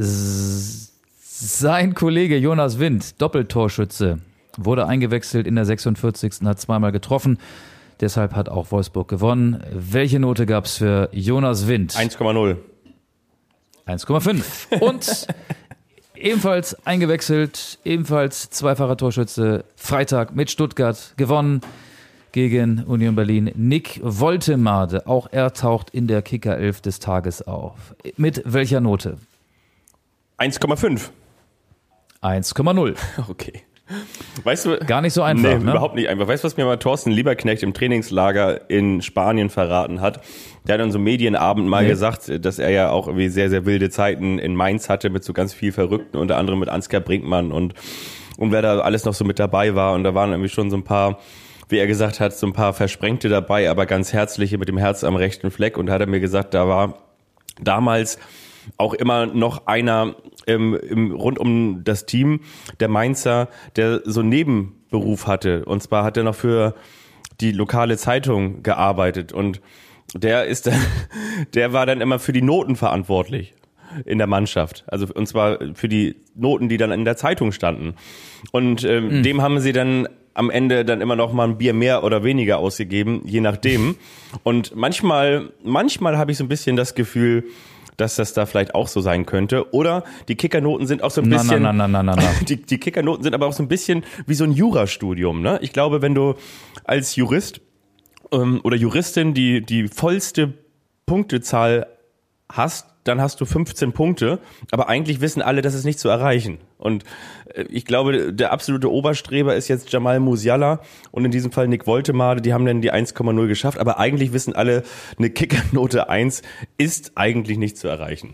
Sein Kollege Jonas Wind, Doppeltorschütze, wurde eingewechselt in der sechsundvierzigsten hat zweimal getroffen. Deshalb hat auch Wolfsburg gewonnen. Welche Note gab es für Jonas Wind? eins Komma null. eins Komma fünf. Und ebenfalls eingewechselt, ebenfalls zweifacher Torschütze, Freitag mit Stuttgart gewonnen gegen Union Berlin. Nick Woltemade, auch er taucht in der Kicker-Elf des Tages auf. Mit welcher Note? eins Komma fünf. eins Komma null. Okay. Weißt du, Gar nicht so einfach, nee, ne? überhaupt nicht einfach. Weißt du, was mir mal Thorsten Lieberknecht im Trainingslager in Spanien verraten hat? Der hat an so einem Medienabend mal Nee. gesagt, dass er ja auch irgendwie sehr, sehr wilde Zeiten in Mainz hatte mit so ganz viel Verrückten, unter anderem mit Ansgar Brinkmann und, und wer da alles noch so mit dabei war. Und da waren irgendwie schon so ein paar, wie er gesagt hat, so ein paar Versprengte dabei, aber ganz herzliche mit dem Herz am rechten Fleck. Und da hat er mir gesagt, da war damals auch immer noch einer im, im, rund um das Team, der Mainzer, der so einen Nebenberuf hatte. Und zwar hat er noch für die lokale Zeitung gearbeitet. Und der ist, der war dann immer für die Noten verantwortlich in der Mannschaft. Also, und zwar für die Noten, die dann in der Zeitung standen. Und ähm, mhm. dem haben sie dann am Ende dann immer noch mal ein Bier mehr oder weniger ausgegeben, je nachdem. Und manchmal, manchmal habe ich so ein bisschen das Gefühl, dass das da vielleicht auch so sein könnte. Oder die Kickernoten sind auch so ein Na, bisschen... na, na, na, na, na. Die, die Kickernoten sind aber auch so ein bisschen wie so ein Jurastudium. Ne? Ich glaube, wenn du als Jurist ähm, oder Juristin die, die vollste Punktezahl hast, dann hast du fünfzehn Punkte. Aber eigentlich wissen alle, das ist nicht zu erreichen. Und äh, ich glaube, der absolute Oberstreber ist jetzt Jamal Musiala und in diesem Fall Nick Woltemade. Die haben dann die eins Komma null geschafft. Aber eigentlich wissen alle, eine Kickernote eins ist eigentlich nicht zu erreichen.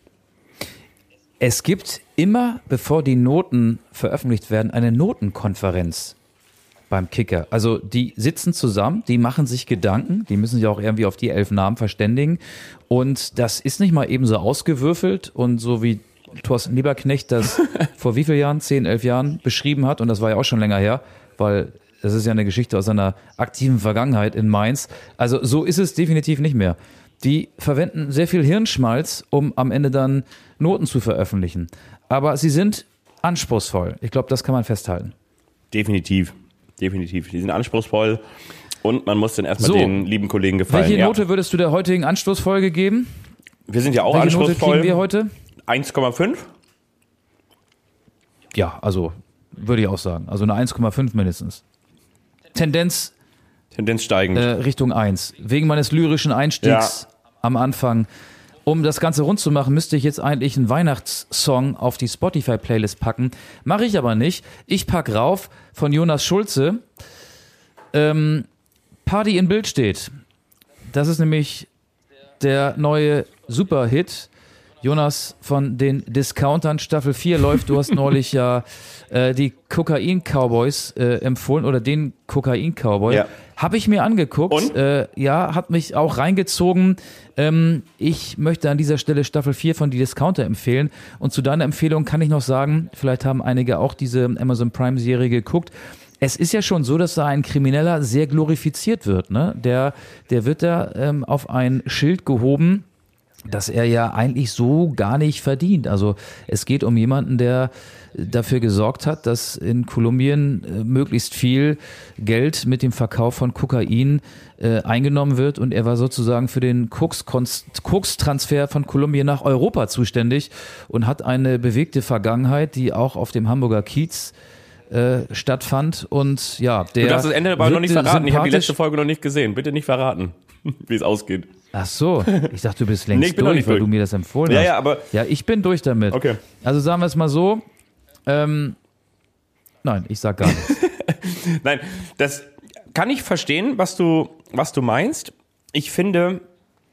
Es gibt immer, bevor die Noten veröffentlicht werden, eine Notenkonferenz beim Kicker. Also die sitzen zusammen, die machen sich Gedanken, die müssen sich auch irgendwie auf die elf Namen verständigen. Und das ist nicht mal eben so ausgewürfelt und so wie Thorsten Lieberknecht das vor wie vielen Jahren, zehn, elf Jahren beschrieben hat. Und das war ja auch schon länger her, weil das ist ja eine Geschichte aus seiner aktiven Vergangenheit in Mainz. Also so ist es definitiv nicht mehr. Die verwenden sehr viel Hirnschmalz, um am Ende dann Noten zu veröffentlichen. Aber sie sind anspruchsvoll. Ich glaube, das kann man festhalten. Definitiv, definitiv. Die sind anspruchsvoll und man muss dann erstmal So. den lieben Kollegen gefallen. Welche ja. Note würdest du der heutigen Anstoßfolge geben? Wir sind ja auch Welche Note anspruchsvoll. kriegen wir heute? eins Komma fünf? Ja, also würde ich auch sagen. Also eine eins Komma fünf mindestens. Tendenz Tendenz steigend. äh, Richtung eins. Wegen meines lyrischen Einstiegs am Anfang. Um das Ganze rund zu machen, müsste ich jetzt eigentlich einen Weihnachtssong auf die Spotify-Playlist packen. Mache ich aber nicht. Ich pack rauf von Jonas Schulze. Ähm, Party in Bild steht. Das ist nämlich der neue Superhit. Jonas von den Discountern, Staffel vier läuft. Du hast neulich ja äh, die Kokain-Cowboys äh, empfohlen oder den Kokain-Cowboy. Ja. Habe ich mir angeguckt. Und? Äh, ja, hat mich auch reingezogen. Ähm, ich möchte an dieser Stelle Staffel vier von die Discounter empfehlen. Und zu deiner Empfehlung kann ich noch sagen, vielleicht haben einige auch diese Amazon Prime-Serie geguckt. Es ist ja schon so, dass da ein Krimineller sehr glorifiziert wird. Ne? Der, der wird da ähm, auf ein Schild gehoben, dass er ja eigentlich so gar nicht verdient. Also es geht um jemanden, der dafür gesorgt hat, dass in Kolumbien äh, möglichst viel Geld mit dem Verkauf von Kokain äh, eingenommen wird und er war sozusagen für den Koks-Transfer von Kolumbien nach Europa zuständig und hat eine bewegte Vergangenheit, die auch auf dem Hamburger Kiez äh, stattfand und ja, der Du darfst das Ende aber noch nicht verraten. Ich habe die sympathisch- letzte Folge noch nicht gesehen. Bitte nicht verraten, wie es ausgeht. Ach so, ich dachte, du bist längst Nee, ich bin noch durch, nicht weil durch. du mir das empfohlen Ja, hast. ja, aber- Ja, ich bin durch damit. Okay. Also sagen wir es mal so, ähm, nein, ich sag gar nichts. Nein, das kann ich verstehen, was du, was du meinst. Ich finde,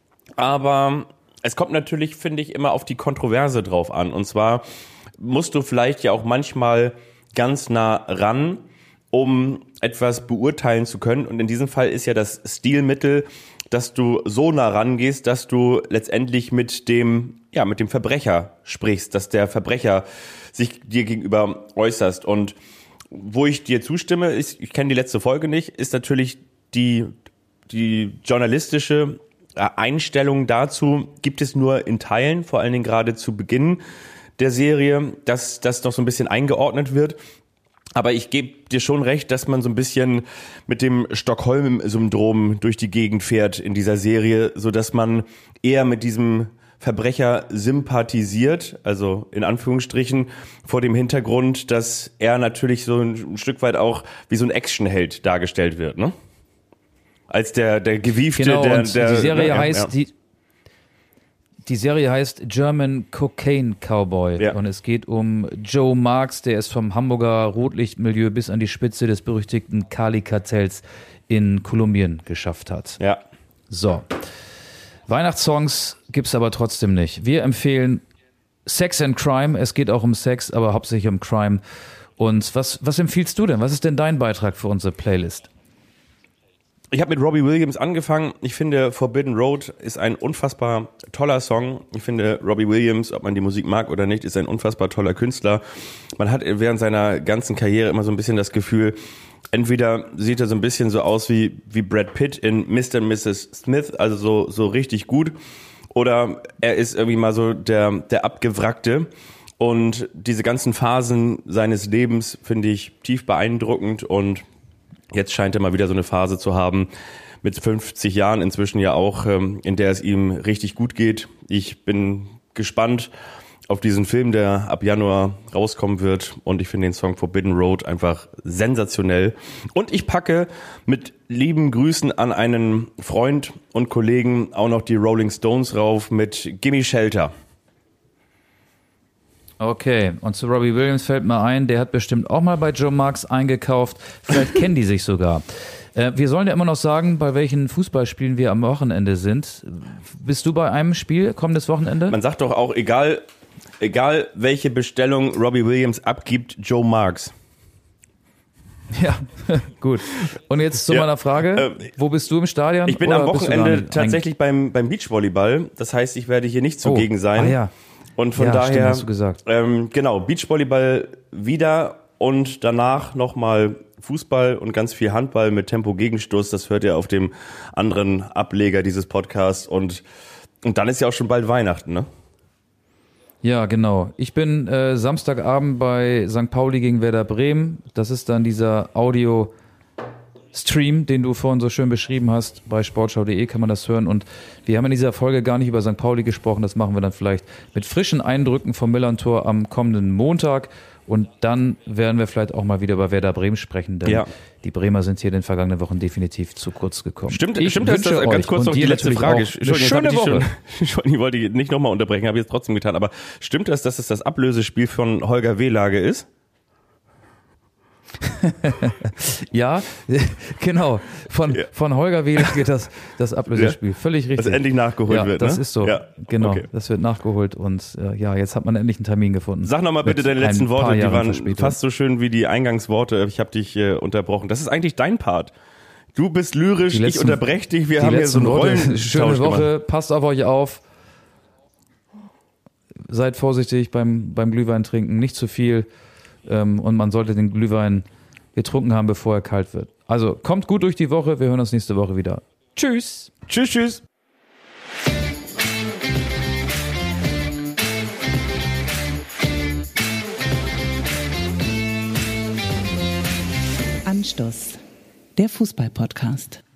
aber es kommt natürlich, finde ich, immer auf die Kontroverse drauf an. Und zwar musst du vielleicht ja auch manchmal ganz nah ran, um etwas beurteilen zu können. Und in diesem Fall ist ja das Stilmittel, dass du so nah rangehst, dass du letztendlich mit dem, ja, mit dem Verbrecher sprichst, dass der Verbrecher sich dir gegenüber äußerst. Und wo ich dir zustimme, ist, ich kenne die letzte Folge nicht, ist natürlich die, die journalistische Einstellung dazu, gibt es nur in Teilen, vor allen Dingen gerade zu Beginn der Serie, dass das noch so ein bisschen eingeordnet wird. Aber ich gebe dir schon recht, dass man so ein bisschen mit dem Stockholm-Syndrom durch die Gegend fährt in dieser Serie, so dass man eher mit diesem Verbrecher sympathisiert, also in Anführungsstrichen, vor dem Hintergrund, dass er natürlich so ein Stück weit auch wie so ein Actionheld dargestellt wird, ne? Als der, der Gewiefte, Genau, der, und der, die Serie ja, heißt, ja. Die, die Serie heißt German Cocaine Cowboy Ja. und es geht um Joe Marks, der es vom Hamburger Rotlichtmilieu bis an die Spitze des berüchtigten Cali-Kartells in Kolumbien geschafft hat. Ja. So. Weihnachtssongs gibt's aber trotzdem nicht. Wir empfehlen Sex and Crime. Es geht auch um Sex, aber hauptsächlich um Crime. Und was, was empfiehlst du denn? Was ist denn dein Beitrag für unsere Playlist? Ich habe mit Robbie Williams angefangen. Ich finde, Forbidden Road ist ein unfassbar toller Song. Ich finde, Robbie Williams, ob man die Musik mag oder nicht, ist ein unfassbar toller Künstler. Man hat während seiner ganzen Karriere immer so ein bisschen das Gefühl, entweder sieht er so ein bisschen so aus wie, wie Brad Pitt in Mister und Missus Smith, also so, so richtig gut. Oder er ist irgendwie mal so der, der Abgewrackte. Und diese ganzen Phasen seines Lebens finde ich tief beeindruckend und jetzt scheint er mal wieder so eine Phase zu haben, mit fünfzig Jahren inzwischen ja auch, in der es ihm richtig gut geht. Ich bin gespannt auf diesen Film, der ab Januar rauskommen wird und ich finde den Song Forbidden Road einfach sensationell. Und ich packe mit lieben Grüßen an einen Freund und Kollegen auch noch die Rolling Stones rauf mit Gimme Shelter. Okay, und zu Robbie Williams fällt mir ein, der hat bestimmt auch mal bei Joe Marks eingekauft. Vielleicht kennen die sich sogar. Äh, wir sollen ja immer noch sagen, bei welchen Fußballspielen wir am Wochenende sind. Bist du bei einem Spiel kommendes Wochenende? Man sagt doch auch, egal, egal welche Bestellung Robbie Williams abgibt, Joe Marks. Ja, gut. Und jetzt zu Ja, meiner Frage, äh, wo bist du im Stadion? Ich bin Oder am bist du gar Wochenende nicht tatsächlich beim, beim Beachvolleyball. Das heißt, ich werde hier nicht zugegen Oh, sein. ah ja. Und von Ja, daher, stimmt, hast du gesagt. Ähm, genau, Beachvolleyball wieder und danach nochmal Fußball und ganz viel Handball mit Tempo-Gegenstoß. Das hört ihr auf dem anderen Ableger dieses Podcasts. Und, und dann ist ja auch schon bald Weihnachten, ne? Ja, genau. Ich bin äh, Samstagabend bei Sankt Pauli gegen Werder Bremen. Das ist dann dieser Audio-Stream, den du vorhin so schön beschrieben hast. Bei sportschau punkt de kann man das hören. Und wir haben in dieser Folge gar nicht über Sankt Pauli gesprochen. Das machen wir dann vielleicht mit frischen Eindrücken vom Millerntor am kommenden Montag. Und dann werden wir vielleicht auch mal wieder über Werder Bremen sprechen, denn ja. die Bremer sind hier in den vergangenen Wochen definitiv zu kurz gekommen. Stimmt, ich stimmt das, das ganz kurz noch die letzte Frage. Eine schöne Woche. Schon, ich wollte die nicht nochmal unterbrechen, habe ich jetzt trotzdem getan. Aber stimmt das, dass es das Ablösespiel von Holger Wehlage ist? Ja, genau. Von, ja. von Holger Wehlage geht das, das Ablösespiel. Ja. Völlig richtig. Das endlich nachgeholt ja, wird, das ne? ist so. Ja. Genau, okay. das wird nachgeholt und äh, ja, jetzt hat man endlich einen Termin gefunden. Sag nochmal bitte deine letzten Worte, die waren fast so schön wie die Eingangsworte. Ich habe dich äh, unterbrochen. Das ist eigentlich dein Part. Du bist lyrisch, letzten, ich unterbreche dich. Wir haben hier so einen Rollen. Schöne Woche, gemacht. Passt auf euch auf. Seid vorsichtig beim, beim Glühwein trinken, nicht zu viel. Ähm, und man sollte den Glühwein getrunken haben, bevor er kalt wird. Also kommt gut durch die Woche, wir hören uns nächste Woche wieder. Tschüss. Tschüss, tschüss. Anstoß, der Fußball-Podcast.